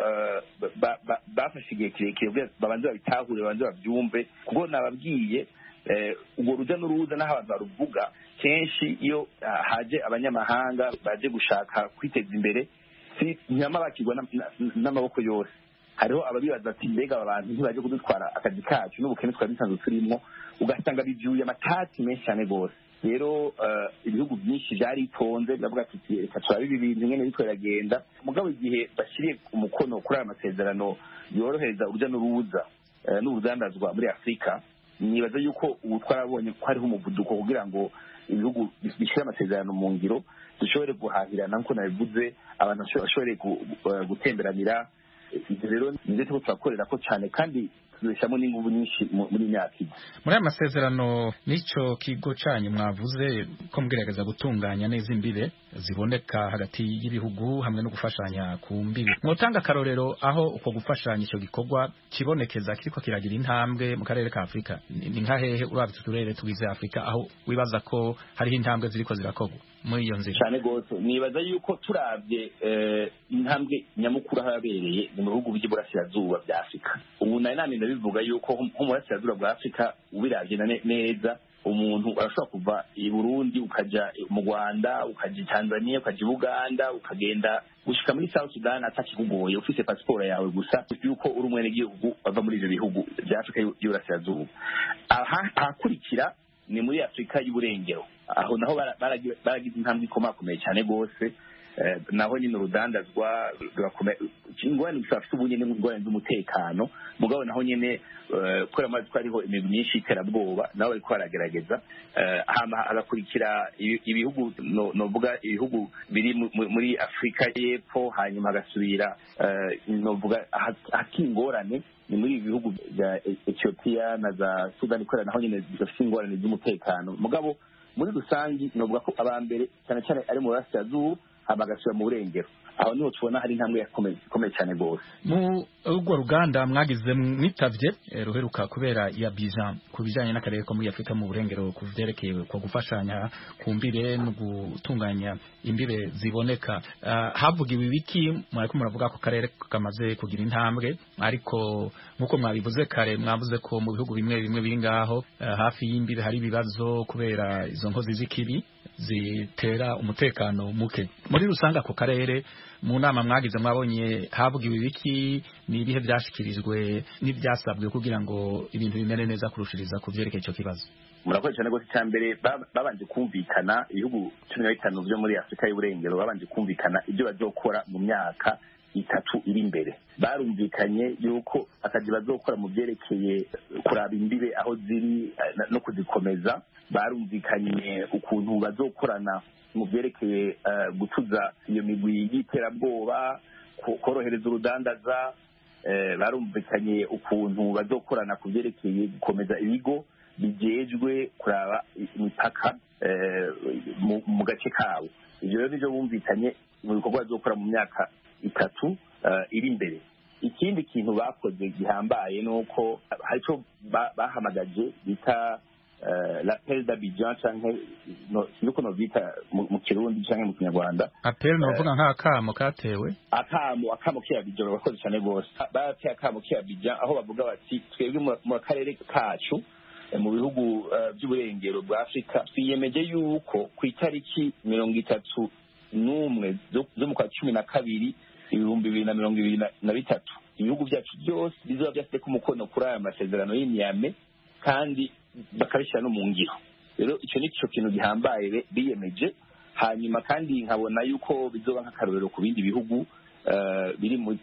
bafashe igihe kirekire babanze babitahure, babanze babyumve, kuko nababwiye ubwo ruja n'uruza n'aho abantu baruvuga kenshi iyo haje abanyamahanga baje gushaka kwiteza imbere ntiyama bakirwa n'amaboko yose. Hariho ababibaza ati mbega aba bantu ntibaje kudutwara akazi kacu n'ubukene twari dusanzwe turimo, ugasanga bivyuye amatati menshi cyane rwose. Rero ibihugu byinshi byaritonze biravuga ati reka turabe ibi bintu nyene bityo biragenda, mugabo igihe bashyiriye umukono kuri aya masezerano yorohereza urujya n'uruza n'urudandazwa muri Afurika, nibaza yuko ubu twarabonye ko hariho umuvuduko kugira ngo ibihugu bishyire amasezerano mu ngiro, dushobore guhahirana nk'uko nabivuze, abantu bashobore gutemberanira. Ibyo rero nivyo turiko turakorera ko cyane kandi tuzeshamo n'ingubu nyinshi muri myaka izi. Muri aya masezerano n'ico kigo canyu mwavuze ko mugerageza gutunganya neza imbibe ziboneka hagati y'ibihugu hamwe no gufashanya ku mbibe. Mwotanga akarorero aho uko gufashanya ico gikorwa kibonekeza kiriko kiragira intambwe mu karere ka Afrika? Ni nka hehe urabye uturere tugize Afrika aho wibaza ko hariho intambwe ziriko zirakorwa muri iyo nzira? Cyane gose nibaza yuko turavye intambwe nyamukuru habereye mu bihugu by'iburasirazuba bya Afrika. Ubu nari namenda bivuga yuko nko mu burasirazuba bwa Afrika ubiravye neza, umuntu arashobora kuva i Burundi ukaja mu Rwanda, ukaja Tanzania, ukaja Uganda, ukagenda gushika muri South Sudan atakikugoye, ufise passport yawe gusa yuko uri umwene gihugu bava muri ivyo bihugu bya Afrika y'Uburasirazuba. Aha akurikira ni muri Afrika y'Uburengero, aho naho baragize intambwe ikomakomeye cyane gose. Naho nyine urudandazwa rurakomeye, ingorane gusa bafite ubu nyine ingorane z'umutekano, mugabo naho nyine kubera amazi ko hariho imigwi myinshi y'iterabwoba nabo bariko baragerageza. Hagakurikira ibihugu novuga ibihugu biri muri Afrika y'Epfo, hanyuma hagasubira novuga hakingorane ni muri ibi bihugu bya Ethiopia na za Sudan, kubera naho nyine bafite ingorane z'umutekano. Mugabo muri rusangi novuga ko abambere cyane cyane ari mu burasirazuba abagasura mu burengero, aho niho tubona hari intambwe yakomeye cyane gose. Mu urwo ruganda mwagize mwitavye ruheruka kubera ya Abidjan ku bijanye n'akarere ko muri Afrika mu burengero ku vyerekeye ko gufashanya ku mbire no gutunganya imbire ziboneka. Uh, havugiwe ibiki? Mwariko muravuga ko karere kamaze kugira intambwe, ariko nkuko mwabivuze kare mwavuze ko mu bihugu bimwe bimwe biri ngaho uh, hafi y'imbibe hari ibibazo kubera izo nkozi z'ikibi zitera umutekano muke muri rusange ako karere. Mu nama mwagize mwabonye havugiwe ibiki, ni ibihe byashikirijwe n'ibyasabwe kugira ngo ibintu bimere neza kurushiriza ku byerekeye icyo kibazo? Murakoze cyane rwose. Cya mbere babanje kumvikana, ibihugu cumi na bitanu byo muri Afurika y'Uburengero babanje kumvikana ibyo bazokora mu myaka itatu iri imbere. Barumvikanye yuko akazi bazokora mu byerekeye kuraba imbibe aho ziri no kuzikomeza. Barumvikanye ukuntu bazokorana mu byerekeye gutuza iyo migwi y'iterabwoba, korohereza urudandaza. Barumvikanye ukuntu bazokorana ku byerekeye gukomeza ibigo bijejwe kuraba imipaka mu gace kabo. Ibyo rero nibyo bumvikanye mu bikorwa bazokora mu myaka itatu iri imbere. Ikindi kintu bakoze gihambaye nuko hari icyo bahamagaje bita l'appel d'Abidjan canke nuko no bita mu Kirundi canke mu Kinyarwanda. Appel no vuga nk'akamo katewe, akamo akamo k'Abidjan bakoze cyane gose. Bateye akamo k'Abidjan aho bavuga bati twebwe mu karere kacu mu bihugu by'uburengero bwa Afurika twiyemeje yuko ku itariki mirongo itatu n'umwe zo mu kwa cumi na kabiri ibihumbi bibiri na mirongo ibiri na bitatu ibihugu byacu byose bizoba byafite ku mukono kuri aya masezerano y'Niamey kandi bakabishyira no mu ngiro. Rero icyo ni cyo kintu gihambaye biyemeje. Hanyuma kandi nkabona yuko bizoba nk'akarorero ku bindi bihugu biri mu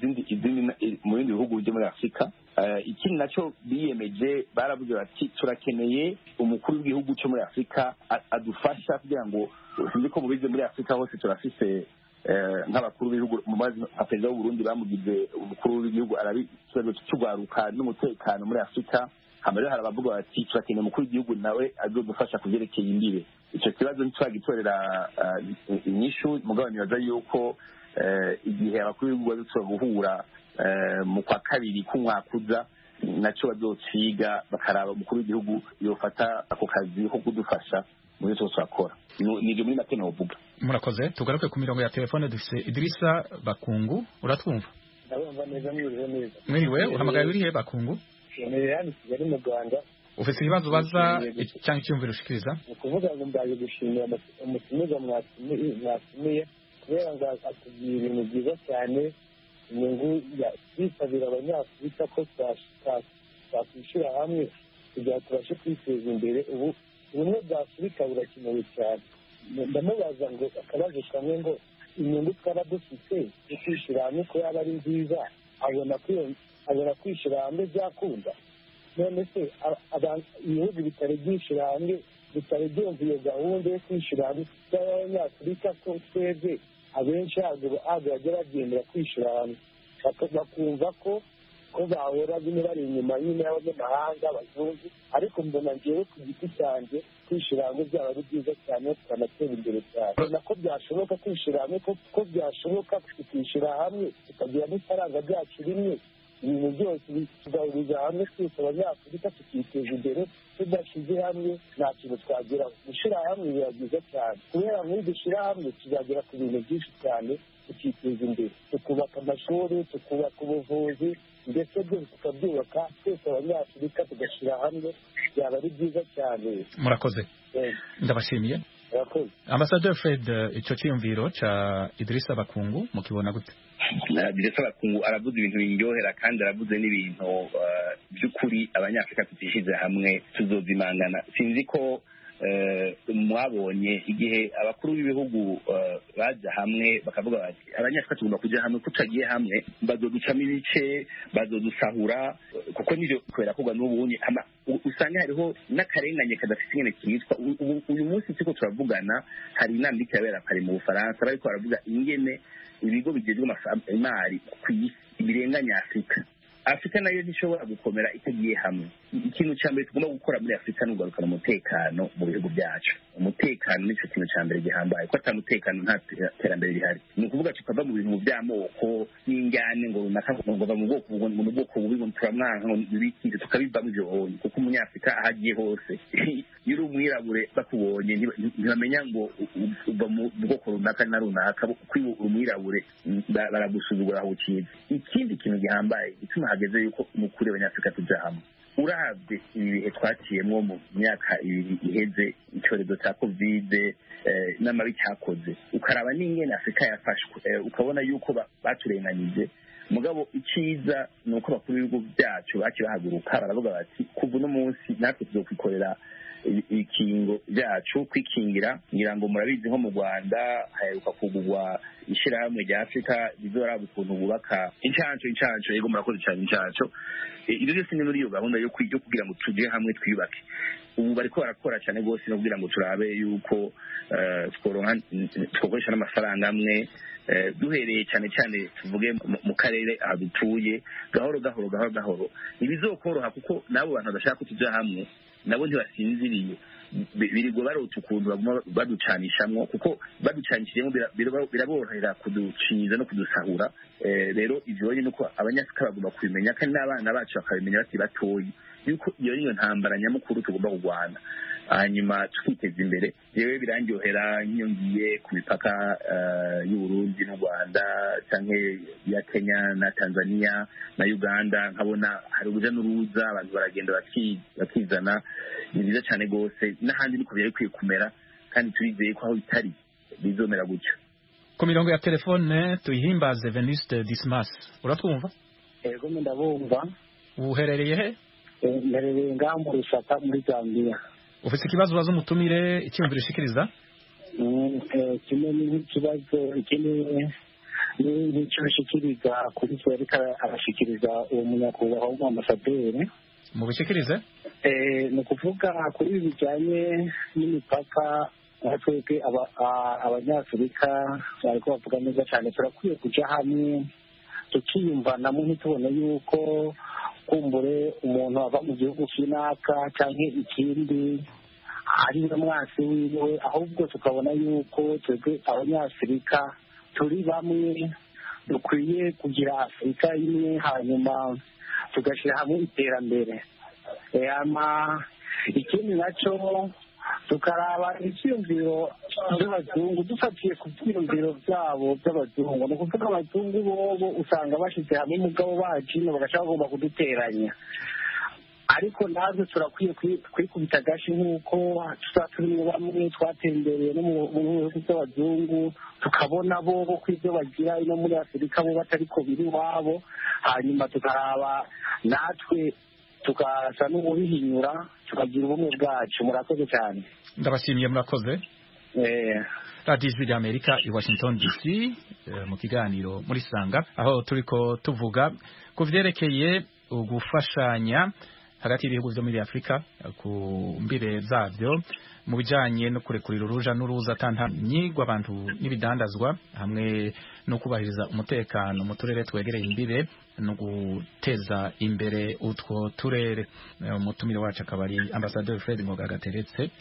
bindi bihugu byo muri Afurika. Ikindi nacyo biyemeje baravuze bati turakeneye umukuru w'igihugu cyo muri Afurika adufasha kugira ngo sinzi ko mubize muri Afurika hose turafise nk'abakuru b'ibihugu mu mazi nka perezida w'u Burundi bamugize umukuru w'igihugu arabi ikibazo cy'urwaruka n'umutekano muri Afurika. Hama rero hari abavuga bati turakeneye umukuru w'igihugu nawe azodufasha kuvyerekeye imbibe. Icyo kibazo ntitwagitorera inyishu mugabo nibaza yuko igihe abakuru b'ibihugu bazoshobora guhura mu kwa kabiri k'umwaka uza nacyo bazociga bakaraba umukuru w'igihugu yofata ako kazi ko kudufasha muri cyo twakora. Nibyo muri make novuga. Murakoze. Tugaruke ku mirongo ya telefone dufise Idrissa Bakungu. Uratwumva? Ndabumva neza mwiriwe neza. Mwiriwe uhamagaye uri he Bakungu? Yani Kigali mu Rwanda. Ufite ibibazo baza cyangwa icyumviro ushikiriza? Ukuvuga ngo mbaye gushimira umutumiza mwatumiye kubera ngo atubwira ibintu byiza cyane, inyungu yisabira abanyafurika ko twakwishyira hamwe kugira ngo tubashe kwiteza imbere. Ubu ubumwe bwa Afurika burakenewe cyane. Ndamubaza ngo akabazo kamwe ngo inyungu twaba dufite yo kwishyira hamwe ko yaba ari nziza, abona abona kwishyira hamwe byakunda. None se ibihugu bitari byishyira hamwe bitari byumva iyo gahunda yo kwishyira hamwe by'abanyafurika ko twebwe abenshi ntabwo bajya bagendera kwishyira hamwe bakumva ko ko bahora bimwe bari inyuma nyine y'abanyamahanga abazungu. Ariko mbona ngewe ku giti cyanjye kwishyira hamwe byaba ari byiza cyane tukanatera imbere cyane. Mbona ko byashoboka kwishyira hamwe ko byashoboka tukishyira hamwe tukagira n'ifaranga ryacu rimwe, ibintu byose tugahuriza hamwe twese abanyafurika tukiteza imbere. Tudashyize hamwe nta kintu twageraho. Gushyira hamwe biba byiza cyane kubera muri dushyira hamwe tuzagera ku bintu byinshi cyane tukiteza imbere, tukubaka amashuri, tukubaka ubuvuzi ndetse byose tukabyubaka twese abanyafurika tugashyira hamwe byaba ari byiza cyane. Murakoze. Ndabashimiye. Ambassadeur Fred, icyo cyiyumviro ca Idrissa Bakungu mukibona gute? Idrissa Bakungu aravuze ibintu biryohera kandi aravuze n'ibintu by'ukuri abanyafurika tutishize hamwe tuzozimangana. Sinzi ko mwabonye igihe abakuru b'ibihugu baja hamwe bakavuga bati abanyafurika tugomba kujya hamwe, kutagiye hamwe bazoducamo ibice, bazodusahura, kuko nivyo kubera kugwa n'ubunye usanga hariho n'akarenganye kadafite ingene kitwa. Uyu munsi siko turavugana, hari inama iriko irabera pari mu Bufaransa bariko baravuga ingene ibigo bigezwe imari kw'isi birenganya Afurika. Afurika nayo ntishobora gukomera itagiye hamwe. Ikintu cya mbere tugomba gukora muri Afurika ni ugarukana umutekano mu bihugu byacu. Umutekano nicyo kintu cya mbere gihambaye, ko ata mutekano nta terambere rihari. Ni ukuvuga tukava mu bintu by'amoko n'injyane ngo runaka ngo bava mu bwoko mu bwoko bubi ngo turamwanka ngo bibikije tukabivamo ibyo honye, kuko umunyafurika ahagiye hose iyo uri umwirabure bakubonye ntibamenya ngo uva mu bwoko runaka na runaka, kwiba umwirabure baragusuzugura aho ukiza. Ikindi kintu gihambaye gituma hageze yuko umukuru w'abanyafurika tuja hamwe urabye ibi bihe twaciyemo mu myaka ibiri iheze icyorezo cya kovide n'amabi cyakoze ukaraba n'ingene afurika yafashwe ukabona yuko baturenganije mugabo icyiza ni uko bakuru b'ibihugu byacu baciye bahaguruka baravuga bati kuva uno munsi natwe tuzokwikorera ibikingo byacu kwikingira ngira ngo murabizi nko mu Rwanda haheruka kugurwa ishyirahamwe rya Afurika rizoraba ukuntu bubaka incanco incanco yego murakoze cyane incanco ibyo byose ni muri iyo gahunda yo kugira ngo tujye hamwe twibake ubu bariko barakora cyane rwose no kugira ngo turabe yuko twokoresha n'amafaranga amwe duhereye cyane cyane tuvuge mu karere aho dutuye gahoro gahoro gahoro gahoro ntibizokoroha kuko nabo bantu badashaka ko tujya hamwe nabo ntibasinziriye birirwa barota ukuntu baguma baducanishamwo kuko baducanishijemo biraborohera kuducinyiza no kudusahura rero ivyo ni uko abanyafurika bagomba kubimenya kandi n'abana bacu bakabimenya bati batoyi yuko iyo niyo ntambara nyamukuru tugomba kurwana hanyuma tukiteza imbere yewe birangyohera nkiyongiye ku mipaka y'Uburundi n'u Rwanda canke ya Kenya na Tanzania na Uganda nkabona hari uruja n'uruza abantu baragenda bakizana ni byiza cyane rwose n'ahandi niko byari kwiye kumera kandi turizeye ko aho bitari bizomera gutyo. Ku mirongo ya telefone tuyihimbaze Venuste Dismas uratwumva? Ego ndabumva. Uherereye he? Mberereye ngambo Rusaka muri Zambia. Ufite ikibazo bazo mutumire icyumviro ishikiriza? Mm eh kimwe n'ikibazo ikindi n'icyo bishikiriza kuri Amerika arashikiriza uwo munyakubahwa w'ambasaderi. Mu bishikirize? Eh no kuvuga kuri bijanye n'imipaka natwebwe abanyafurika bariko bavuga neza cyane turakwiye kuja hamwe tukiyumvanamo ntitubone yuko kumbure umuntu ava mu gihugu kinaka canke ikindi ari we mwasi wiwe ahubwo tukabona yuko twebwe abanyafurika turi bamwe dukwiye kugira Afurika imwe hanyuma tugashyira hamwe iterambere ama ikindi nacyo tukaraba ibyiyumviro by'abazungu dufatiye ku byiyumviro byabo by'abazungu ni ukuvuga abazungu bobo usanga bashyize hamwe umugabo bacu bagashaka bagomba kuduteranya ariko natwe turakwiye kwikubita agashi nk'uko tuba turimo bamwe twatembereye no mu bihugu by'abazungu tukabona bo ko ibyo bagira ino muri Afurika bo batari ko biri iwabo hanyuma tukaraba natwe tukasa n'ubuhinyura tukagira ubumwe bwacu. Murakoze cyane. Ndabashimiye murakoze. Eh Radio Ijwi ry'Amerika i Washington D C mu kiganiro muri Sanga aho turiko tuvuga ku vyerekeye ugufashanya hagati y'ibihugu byo muri Afurika ku mbire zavyo mu bijanye no kurekurira uruja n'uruza atantanyigwa abantu n'ibidandazwa hamwe no kubahiriza umutekano mu turere twegereye imbire no guteza imbere utwo turere. Umutumire wacu akaba ari Ambassadeur Fred Ngoga Gateretse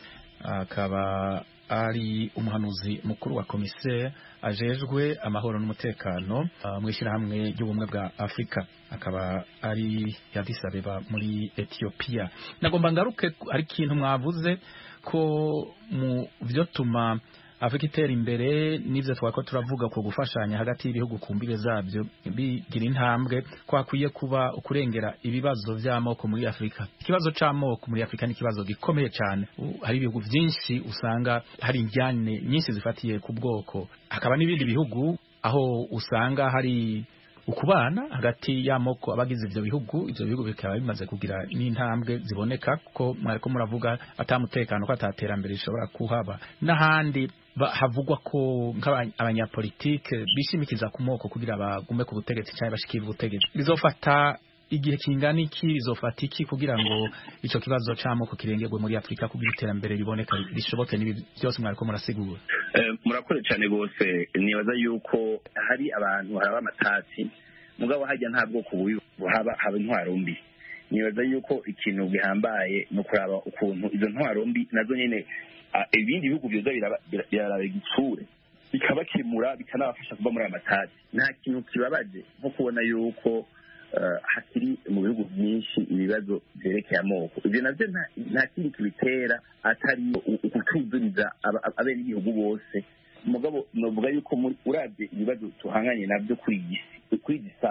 akaba ari umuhanuzi mukuru wa Commissaire ajejwe amahoro n'umutekano uh, mu ishyirahamwe ry'ubumwe bwa Afrika akaba ari Addis Abeba muri Ethiopia. Nagomba ngaruke ari kintu mwavuze ko mu byo tuma Afrika itera imbere n'ivyo twako turavuga ko gufashanya hagati y'ibihugu kumbire zabyo bigira intambwe kwakwiye kuba ukurengera ibibazo by'amoko muri Afrika. Ikibazo c'amoko muri Afrika ni kibazo gikomeye cyane. Hari ibihugu byinshi usanga hari injyane nyinshi zifatiye ku bwoko, hakaba n'ibindi bihugu aho usanga hari ukubana hagati y'amoko abagize ivyo bihugu. Ivyo bihugu bikaba bimaze kugira n'intambwe ziboneka ko mwariko muravuga atamutekano ko ataterambere rishobora kuhaba n'ahandi havugwa ko nk'abanyapolitike bishimikiza ku moko kugira bagume ku butegetsi cyangwa bashikira ubutegetsi. Bizofata igihe kingana iki, bizofata iki kugira ngo ico kibazo c'amoko kirengerwe muri Afrika kugira iterambere riboneka rishoboke n'ibi byose mwariko murasigura? Eh murakoze cyane gose. Nibaza yuko hari abantu haraba amatati mugabo hajya ntabwo kubuye haba haba intwaro mbi. Nibaza yuko ikintu gihambaye no kuraba ukuntu izo ntwaro mbi nazo nyene ibindi bihugu byoza biraraba igitsure bikabakemura bikanabafasha kuba muri amatati. Nta kintu kibabaje nko kubona yuko hakiri mu bihugu byinshi ibibazo byerekeye amoko. Ibyo navyo nta kindi kibitera atari ukutuzuriza abene igihugu bose. Mugabo novuga yuko uravye ibibazo tuhanganye navyo kuri iyi kuri iyi saha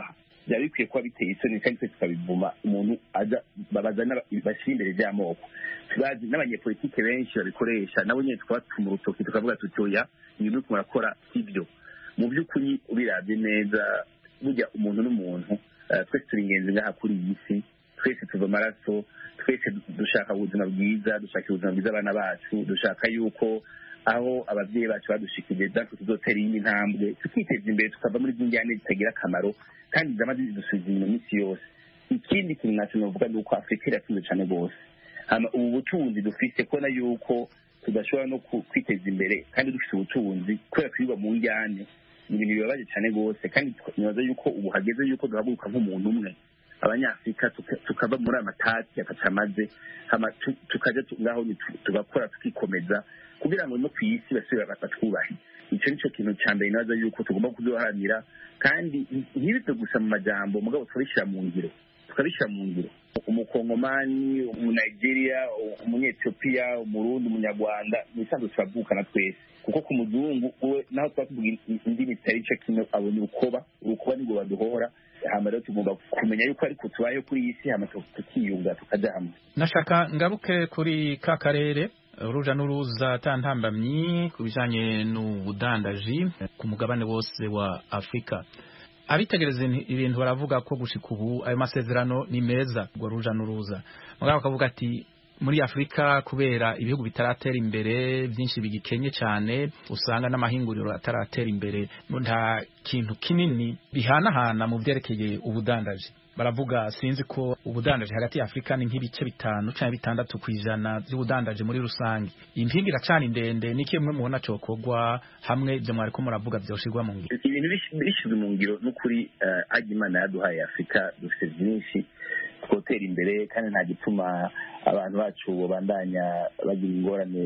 byaba bikwiye kuba biteye isoni kandi twese tukabivuma umuntu aza babazana bashyira imbere by'amoko tubazi n'abanyepolitike benshi babikoresha nabo nyine tukaba tuma urutoki tukavuga tuti oya ibintu turiko murakora sibyo mu by'ukuri ubirabye neza burya umuntu n'umuntu twese turi ingenzi ngaha kuri iyi si twese tuva amaraso twese dushaka ubuzima bwiza dushaka ubuzima bwiza abana bacu dushaka yuko aho ababyeyi bacu badushikije natwe tuzotera iyindi ntambwe tukiteza imbere tukava muri z'injyane zitagira akamaro kandi zama zidusubiza inyuma iminsi yose ikindi kintu nacyo novuga ni uko afurika iratunze cyane rwose ubu butunzi dufite kubona yuko tudashobora no kwiteza imbere kandi dufite ubutunzi kubera kwirirwa mu njyane ni ibintu bibabaje cyane rwose kandi nibaza yuko ubu hageze yuko duhaguruka nk'umuntu umwe abanyafurika tukava muri aya matati atacamaze tukajya ngaho tugakora tukikomeza kugira ngo no ku isi basubire batwubahe icyo nicyo kintu cya mbere nibaza yuko tugomba kuduharanira kandi ntibize gusa mu majambo mugabo tukabishyira mu ngiro tukabishyira mu ngiro umukongomani umunigeria umunyetiyopiya umurundi umunyarwanda ni isanzwe turavukana twese kuko ku muzungu we naho tuba tuvuga indimi zitari icyo kimwe abona urukoba urukoba nibwo baduhora hama rero tugomba kumenya yuko ariko tubayeho kuri iyi si hama tukiyunga tukajya hamwe nashaka ngaruke kuri ka karere uruja n'uruza tantambamyi ku bijanye n'ubudandaji ku mugabane wose wa Afrika abitegereza ibintu baravuga ko gushika ubu ayo masezerano ni meza ngo ruja n'uruza mugabo akavuga ati muri Afrika kubera ibihugu bitaratera imbere byinshi bigikenye cyane usanga n'amahinguriro ataratera imbere nta kintu kinini bihanahana mu byerekeye ubudandaji baravuga sinzi ko ubudandaji hagati ya Afrika ni nk'ibice bitanu cyangwa bitandatu kwijana by'ubudandaji muri rusange impinga iracana ndende ni kimwe mu bona cokogwa hamwe ibyo mwari ko muravuga byoshirwa mu ngiro ibintu bishizwe mu ngiro no kuri agimana yaduhaye Afrika dufite byinshi twotera imbere kandi nta gituma abantu bacu babandanya bagira ingorane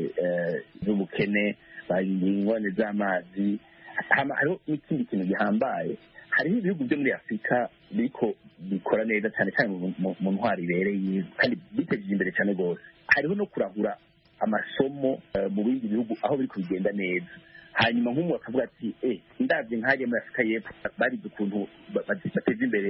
z'ubukene bagira ingorane z'amazi hariho n'ikindi kintu gihambaye hariho ibihugu byo muri Afrika biriko bikora neza cyane cyane mu ntwari ibereye kandi biteje imbere cyane rwose hariho no kurahura amasomo mu bindi bihugu aho biri kubigenda neza hanyuma nk'umuntu akavuga ati eh ndabye nk'aje muri Afrika y'Epfo barize ukuntu bateza imbere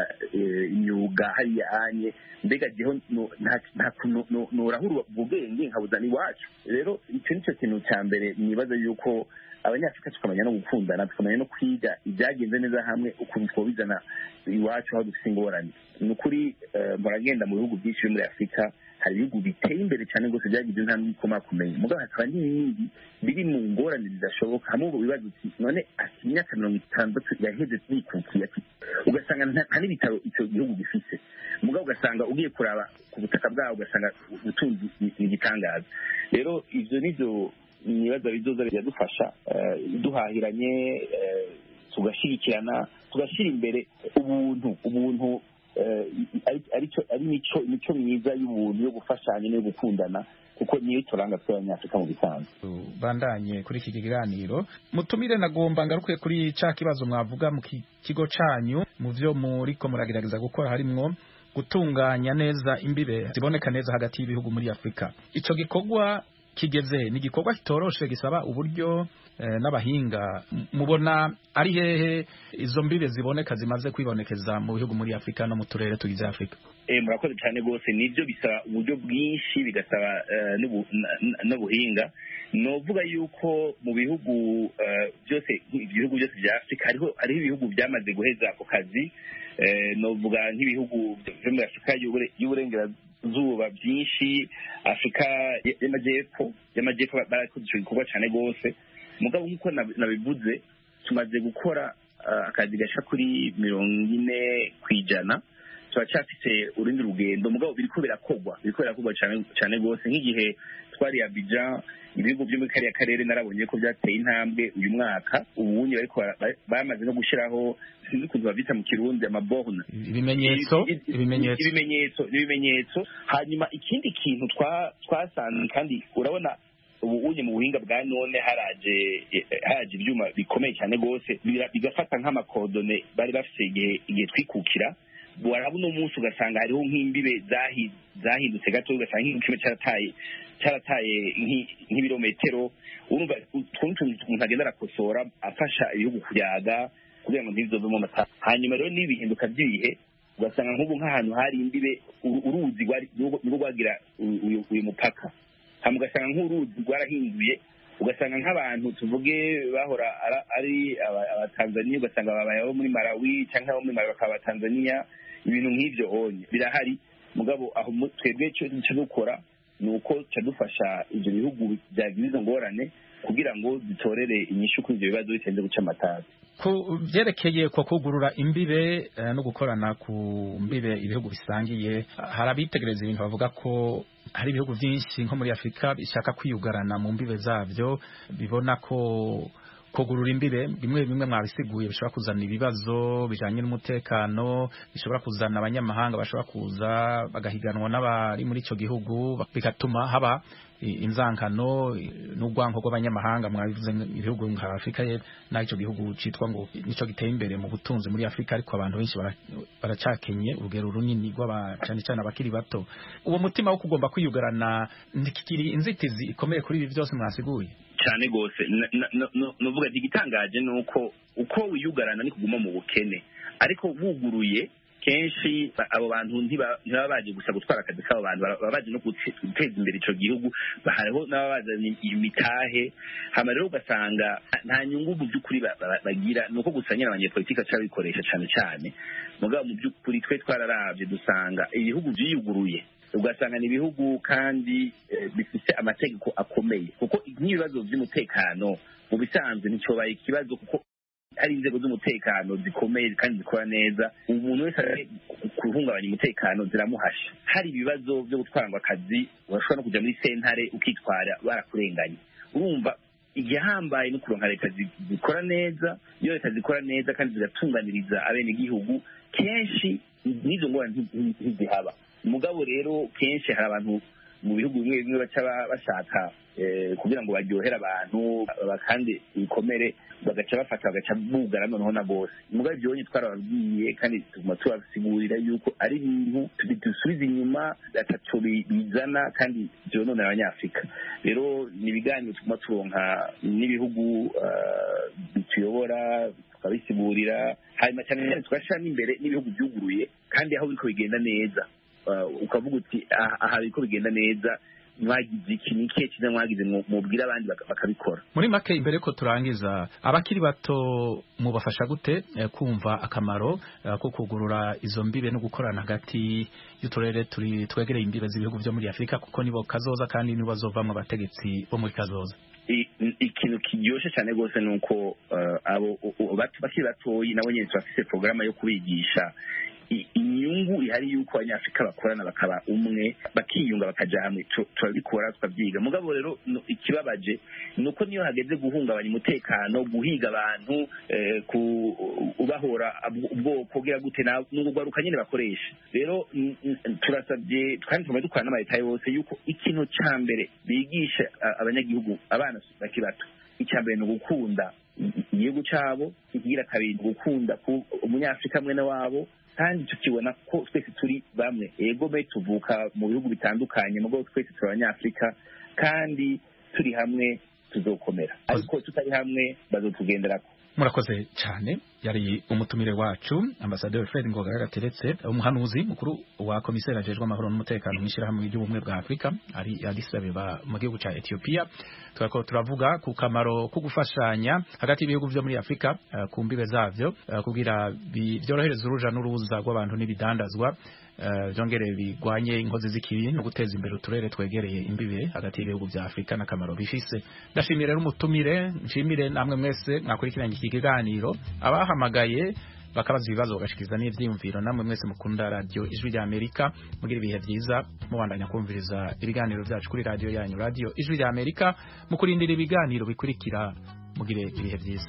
imyuga hariya anye mbega jeho nta norahura ubwenge nkabuzana iwacu rero icyo nicyo kintu cya mbere nibaza yuko abanyafurika tukamenya no gukundana tukamenya no kwiga ibyagenze neza hamwe ukuntu twobizana iwacu aho dufite ingorane ni ukuri muragenda mu bihugu byinshi muri Afrika hari ibihugu biteye imbere cyane rwose byagize intambwe ikomakomeye mugabo hakaba n'ibindi biri mu ngorane zidashoboka hamwe ubwo bibazo uti none ati imyaka mirongo itandatu yaheze twikukiye ati ugasanga nta n'ibitaro icyo gihugu gifite mugabo ugasanga ugiye kuraba ku butaka bwaho ugasanga ubutunzi ni igitangaza rero ivyo nivyo nibaza bizoza biradufasha duhahiranye tugashyigikirana tugashyira imbere ubuntu ubuntu ari mico myiza y'ubuntu yo gufashanya no gukundana kuko niyo turanga tw'abanyafurika mu bisanzwe bandanye kuri iki kiganiro mutumire nagomba ngaruke kuri ca kibazo mwavuga mu kigo canyu mu vyo muriko muragerageza gukora harimwo gutunganya neza imbibe ziboneka neza hagati y'ibihugu muri Afrika ico gikorwa kigeze ni gikorwa kitoroshe gisaba uburyo eh, n'abahinga mubona ari hehe izo mbibe ziboneka zimaze kwibonekeza mu bihugu muri Afrika no mu turere tugize Afrika eh murakoze cyane gose nivyo bisaba uburyo bwinshi bigasaba uh, n'ubuhinga novuga yuko mu bihugu byose uh, ibihugu byose bya Afrika hariho hariho ibihugu byamaze guheza ako kazi eh novuga nk'ibihugu byo muri Afrika y'uburengera zuba byinshi Afrika y'amajyepfo y'amajyepfo barakoze icyo gikorwa cyane rwose mugabo nk'uko nabivuze tumaze gukora akazi gasha kuri mirongo ine kwijana turacyafite urindi rugendo mugabo biriko birakogwa biriko birakogwa cyane cyane rwose nk'igihe twari Abidjan ibihugu byo muri kariya karere narabonye ko byateye intambwe uyu mwaka ubunye bariko bamaze no gushiraho sinzi ukuntu babita mu kirundi amaborne ibimenyetso ibimenyetso ibimenyetso ibimenyetso hanyuma ikindi kintu twasanze kandi urabona ubu unye mu buhinga bwa none haraje haraje ibyuma bikomeye cyane gose bigafata nk'amakodone bari bafite igihe igihe twikukira warabona umunsi ugasanga hariho nk'imbibe zahindutse gato ugasanga nk'ikime cyarataye cyarataye nk'ibirometero urumva ukuntu umuntu agenda arakosora afasha ibihugu kuyaga kugira ngo ntibizovemo amata hanyuma rero n'ibihinduka by'ibihe ugasanga nk'ubu nk'ahantu hari imbibe uruzi nirwo rwagira uyu mupaka hama ugasanga nk'uruzi rwarahinduye ugasanga nk'abantu tuvuge bahora ari abatanzaniya ugasanga babaye abo muri Malawi cyangwa abo muri Malawi bakaba abatanzaniya ibintu nk'ibyo onye birahari mugabo aho twebwe cyo duce dukora ni uko cadufasha ivyo bihugu byagize izo ngorane kugira ngo dutorere inyishu kuri ivyo bibazo bitenze guca amatazi ku byerekeye ko kugurura imbibe no gukorana ku mbibe ibihugu bisangiye hari abitegereza ibintu bavuga ko hari ibihugu byinshi nko muri Afrika bishaka kwiyugarana mu mbibe zavyo bibona ko kugurura imbibe bimwe bimwe mwabisiguye bishobora kuzana ibibazo bijanye n'umutekano bishobora kuzana abanyamahanga bashobora kuza bagahiganwa n'abari muri ico gihugu bigatuma haba inzankano n'ugwanko rw'abanyamahanga mwabivuze ibihugu nka Afrika ye n'ico gihugu citwa ngo nico giteye imbere mu butunzi muri Afrika ariko abantu benshi baracakenye urugero runini rw'aba cyane cyane abakiri bato uwo mutima wo kugomba kwiyugarana ndikiri inzitizi ikomeye kuri ibi byose mwasiguye cyane gose novuga igitangaje nuko uko wiyugarana ni kuguma mu bukene ariko buguruye kenshi abo bantu ntibaba baje gusa gutwara akazi k'abo bantu baba baje no guteza imbere ico gihugu hariho n'ababazana imitahe hama rero ugasanga nta nyungu mu by'ukuri bagira nuko gusa nyine abanyepolitiki acabikoresha cyane cyane mugabo mu by'ukuri twe twararavye dusanga ibihugu vyiyuguruye ugasanga ni ibihugu kandi bifite amategeko akomeye kuko nk'ibibazo by'umutekano mu bisanzwe nticobaye ikibazo kuko hari inzego z'umutekano zikomeye kandi zikora neza umuntu wese ari kuhungabanya umutekano ziramuhasha hari ibibazo byo gutwarwa akazi urashobora no kujya muri sentare ukitwara barakurenganye urumva igihambaye no kuronka leta zikora neza iyo leta zikora neza kandi zigatunganiriza abenegihugu kenshi n'izo ngorane ntizihaba mugabo rero kenshi hari abantu mu bihugu bimwe bimwe baca bashaka kugira ngo baryohere abantu kandi ibikomere bagaca bafata bagaca bugara noneho na bose mugabo ibyo nyine twarababwiye kandi tuguma tubasigurira yuko ari ibintu dusubiza inyuma atatu bizana kandi byononera abanyafurika rero ni ibiganiro tuguma turonka n'ibihugu bituyobora tukabisigurira hanyuma cyane cyane tugashyira n'imbere n'ibihugu byuguruye kandi aho biriko bigenda neza ukavuga uti aha biriko bigenda neza mwagize iki ni kihe kiza mwagize mubwira abandi bakabikora muri make imbere ko turangiza abakiri bato mubafasha gute kumva akamaro ko kugurura izo mbibe no gukorana hagati y'uturere turi twegereye imbibe z'ibihugu byo muri Afrika kuko nibo kazoza kandi nibo bazovamwe abategetsi bo muri kazoza ikintu kiryoshe cyane rwose ni uko abo bakiri batoyi nabo nyine turafise porogaramu yo kubigisha inyungu ihari yuko abanyafurika bakorana bakaba umwe bakiyunga bakaja hamwe turabikora tukabyiga mugabo rero ikibabaje nuko niyo hageze guhungabanya umutekano guhiga abantu ubahora ubwoko kugira gute n'ubugwaruka nyine bakoresha rero turasabye kandi tumaze dukorana n'amaleta yose yuko ikintu ca mbere bigisha abanyagihugu abana bakiri bato icya mbere ni ugukunda igihugu cabo ikigira kabiri gukunda umunyafurika mwene wabo kandi tukibona ko twese turi bamwe ego be tuvuka mu bihugu bitandukanye mugabo twese turi abanyafurika kandi turi hamwe tuzokomera ariko tutari hamwe bazotugenderako murakoze cyane yari umutumire wacu ambasaderi Fred Ngoga Gateretse umuhanuzi mukuru wa komiseri ajejwe amahoro n'umutekano mw'ishirahamwe ry'ubumwe bwa Afrika ari Addis Abeba mu gihugu ca Ethiopia twako turavuga ku kamaro ko gufashanya hagati y'ibihugu byo muri Afrika uh, ku mbibe zavyo uh, kugira byorohereza uruja n'uruza rw'abantu n'ibidandazwa byongere uh, bigwanye inkozi z'ikibi no guteza imbere uturere twegereye imbibe hagati y'ibihugu bya Afrika n'akamaro bifise ndashimire rero umutumire nshimire namwe mwese mwakurikiranye iki kiganiro abahamagaye bakabaza ibibazo bagashikiza n'ivyiyumviro namwe mwese mukunda radio Ijwi rya Amerika mugira ibihe byiza mubandanya kumviriza ibiganiro byacu kuri radio yanyu radio Ijwi rya Amerika mukurindira ibiganiro bikurikira mugire ibihe byiza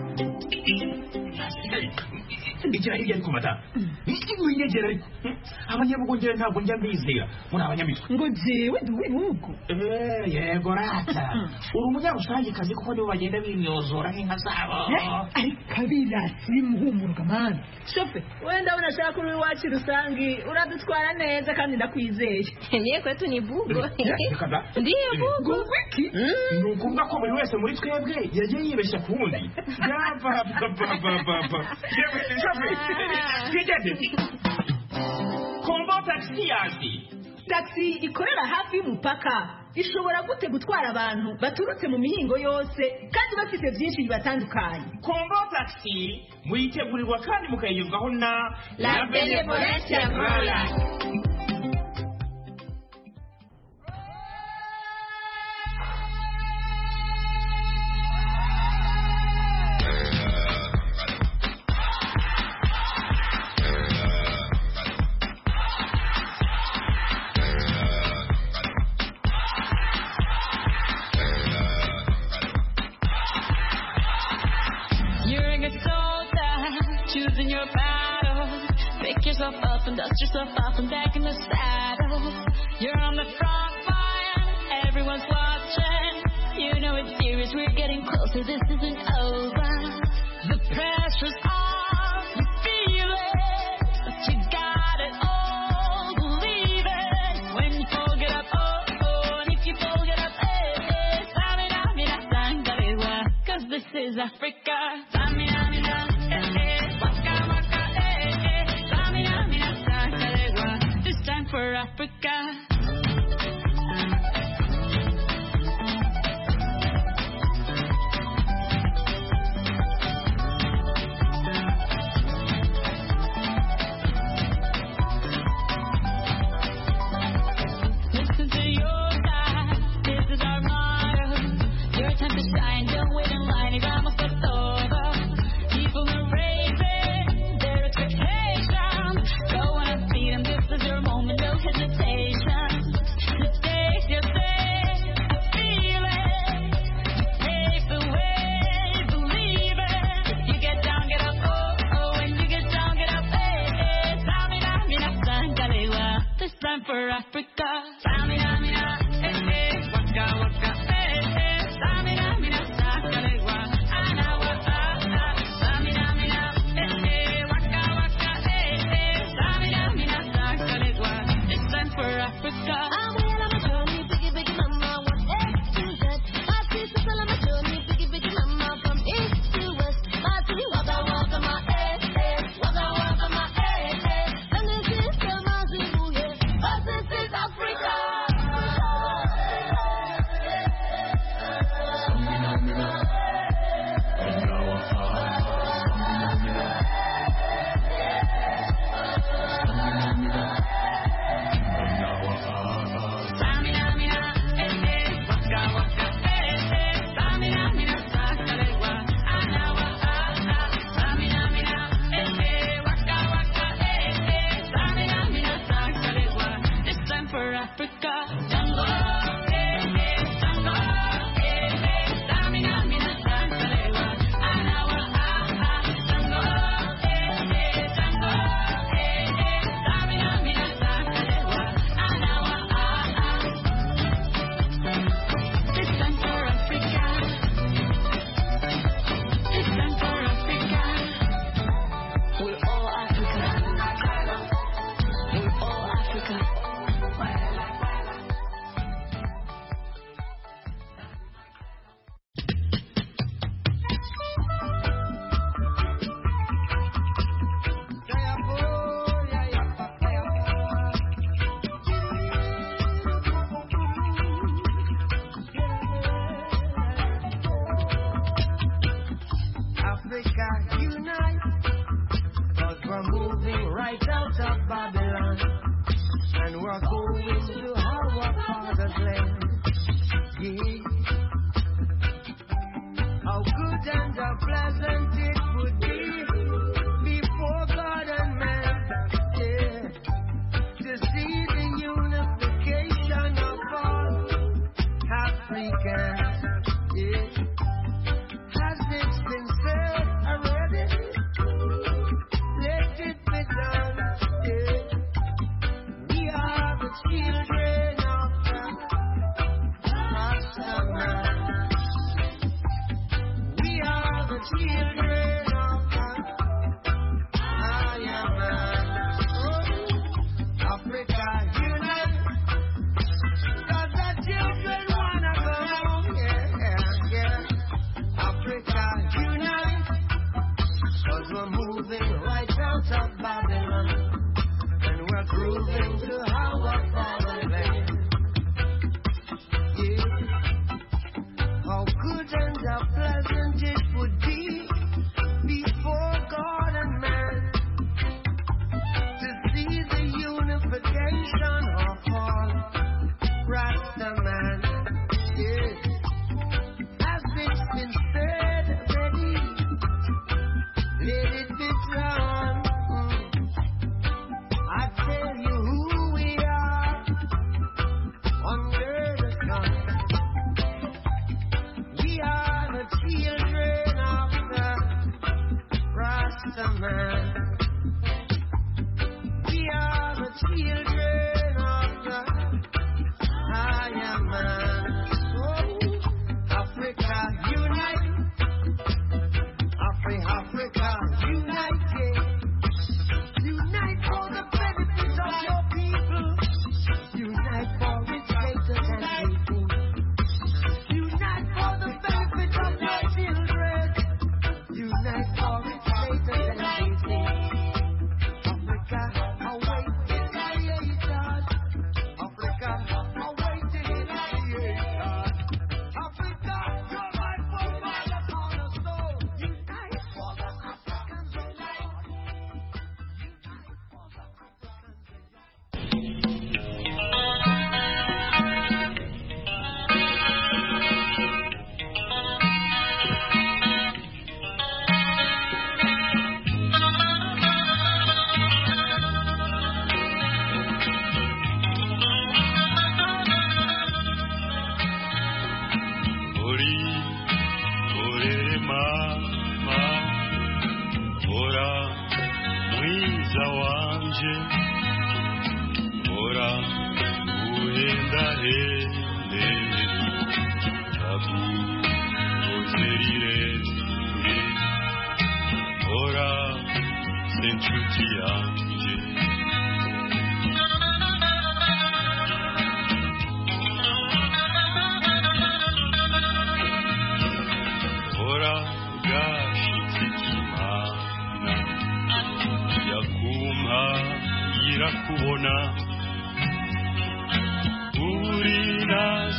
Ijya hirya ariko madamu. Iki winyegera ariko. abanyabugongera ntabwo njya mbizera muri abanyamitwe ngo jewe ndi uw'ibihugu eh yego rata uri umunyarusangikazi kuko nibo bagenda bimyozora nk'inka zabo ariko abirasi muhumuruka mani shofe wenda unashaka uri iwacu rusangi uradutwara neza kandi ndakwizeye niye kwetu ni bugo ndiye bugo wiki ni ukuvuga ko buri wese muri twebwe yagiye yibeshya ku wundi yabababababa shofe twigende kombo taxi yazi taxi ikorera hafi y'umupaka ishobora gute gutwara abantu baturutse mu mihingo yose kandi bafite byinshi bibatandukanye. Kombo taxi muyitegurirwa kandi mukayigezwaho na La Benevolencia Royal. Choosing your battle, pick yourself up and dust yourself off and back in the saddle. You're on the front line, everyone's watching. You know it's serious, we're getting closer, this isn't over. The pressure's on, you feel it, but you got it all, believe it. When you fall, get up, oh, oh, and if you fall, get up, eh, eh. Samina, mina, sangalewa, cause this is Africa. Samina, mina, eh, eh. For Africa. Listen to your God, this is our motto. Your time to shine, don't wait in line, y vamos por todo. People are raising their expectations. Go on and feed them, this is your moment, no hesitation. The stakes you're safe, I feel it. Pave the way, believe it. You get down, get up, oh, oh, when you get down, get up, hey, hey. Samina, mina, sangalewa, this time for Africa. Samina, mina, hey, hey, waka, waka, hey, hey. Samina, mina, sangalewa, anawa, ah, ah. Samina, mina, hey, hey, waka, waka, hey, hey. Samina, mina, sangalewa, this time for Africa. I'm well on my journey, biggie, biggie, mama, one A to Z. My sisters all on my journey, biggie, biggie, mama, from east to west. My city, waka, waka, my eh, eh, waka, waka, my eh, eh. And this is the Mazibu, yeah, but this is Africa. Samina, mina, eh, eh, waka, waka, eh, eh. Samina, mina, sangalewa, anawa, ah, ah. Samina, mina, eh, eh, waka, waka, eh, eh. Samina, mina, sangalewa, this time for Africa. Tango, eh, eh, tango, eh, eh. Samina, mina, sangalewa, anawa, ah, ah. Tango, eh, eh, tango, eh, eh. Samina, mina, sangalewa, anawa, ah, ah. This time for Africa. This time for Africa. We're all Africa. We're all Africa. Africa unite, cause we're moving right out of Babylon, and we're going to our father's land. Yeah. How good and how pleasant it would be before God and man, yeah, to see the unification of all Africans, yeah. Has it been said already? Let it be done, yeah.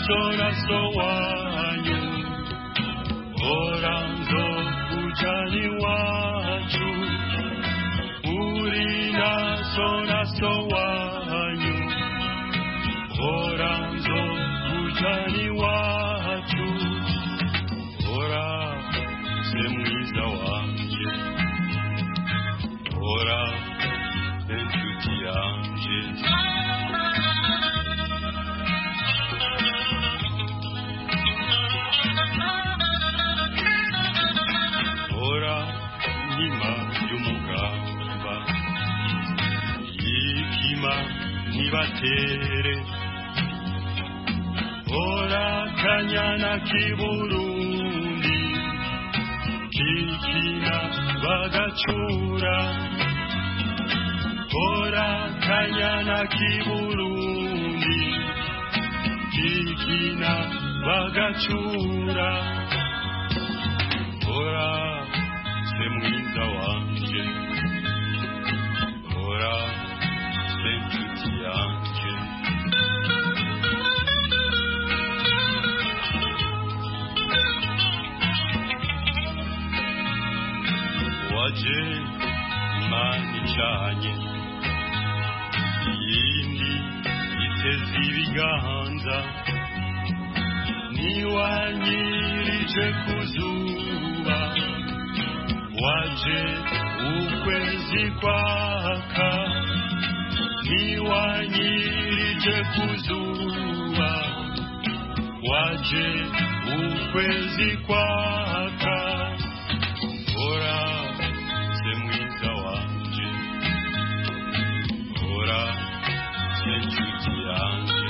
so na so wanyu ora nzokujani wacu uri naso naso wanyu ora nzokujani wacu ora se mwiza wanje ora inshuti yanje ora nkima y'umugamba yikima ntibatere ora kanyana k'iburundi kikina bagacura ora kanyana k'iburundi kikina bagacura ora se mwiza wanje ora se nshuti yanje waje imana icanye iyindi iteze ibiganza niwanyirije ku zuba waje ukwezi kwaka niwanyirije ku zuba waje ukwezi kwaka ora se mwiza wanje ora se nshuti yanje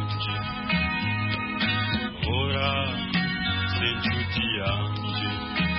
ora se nshuti yanje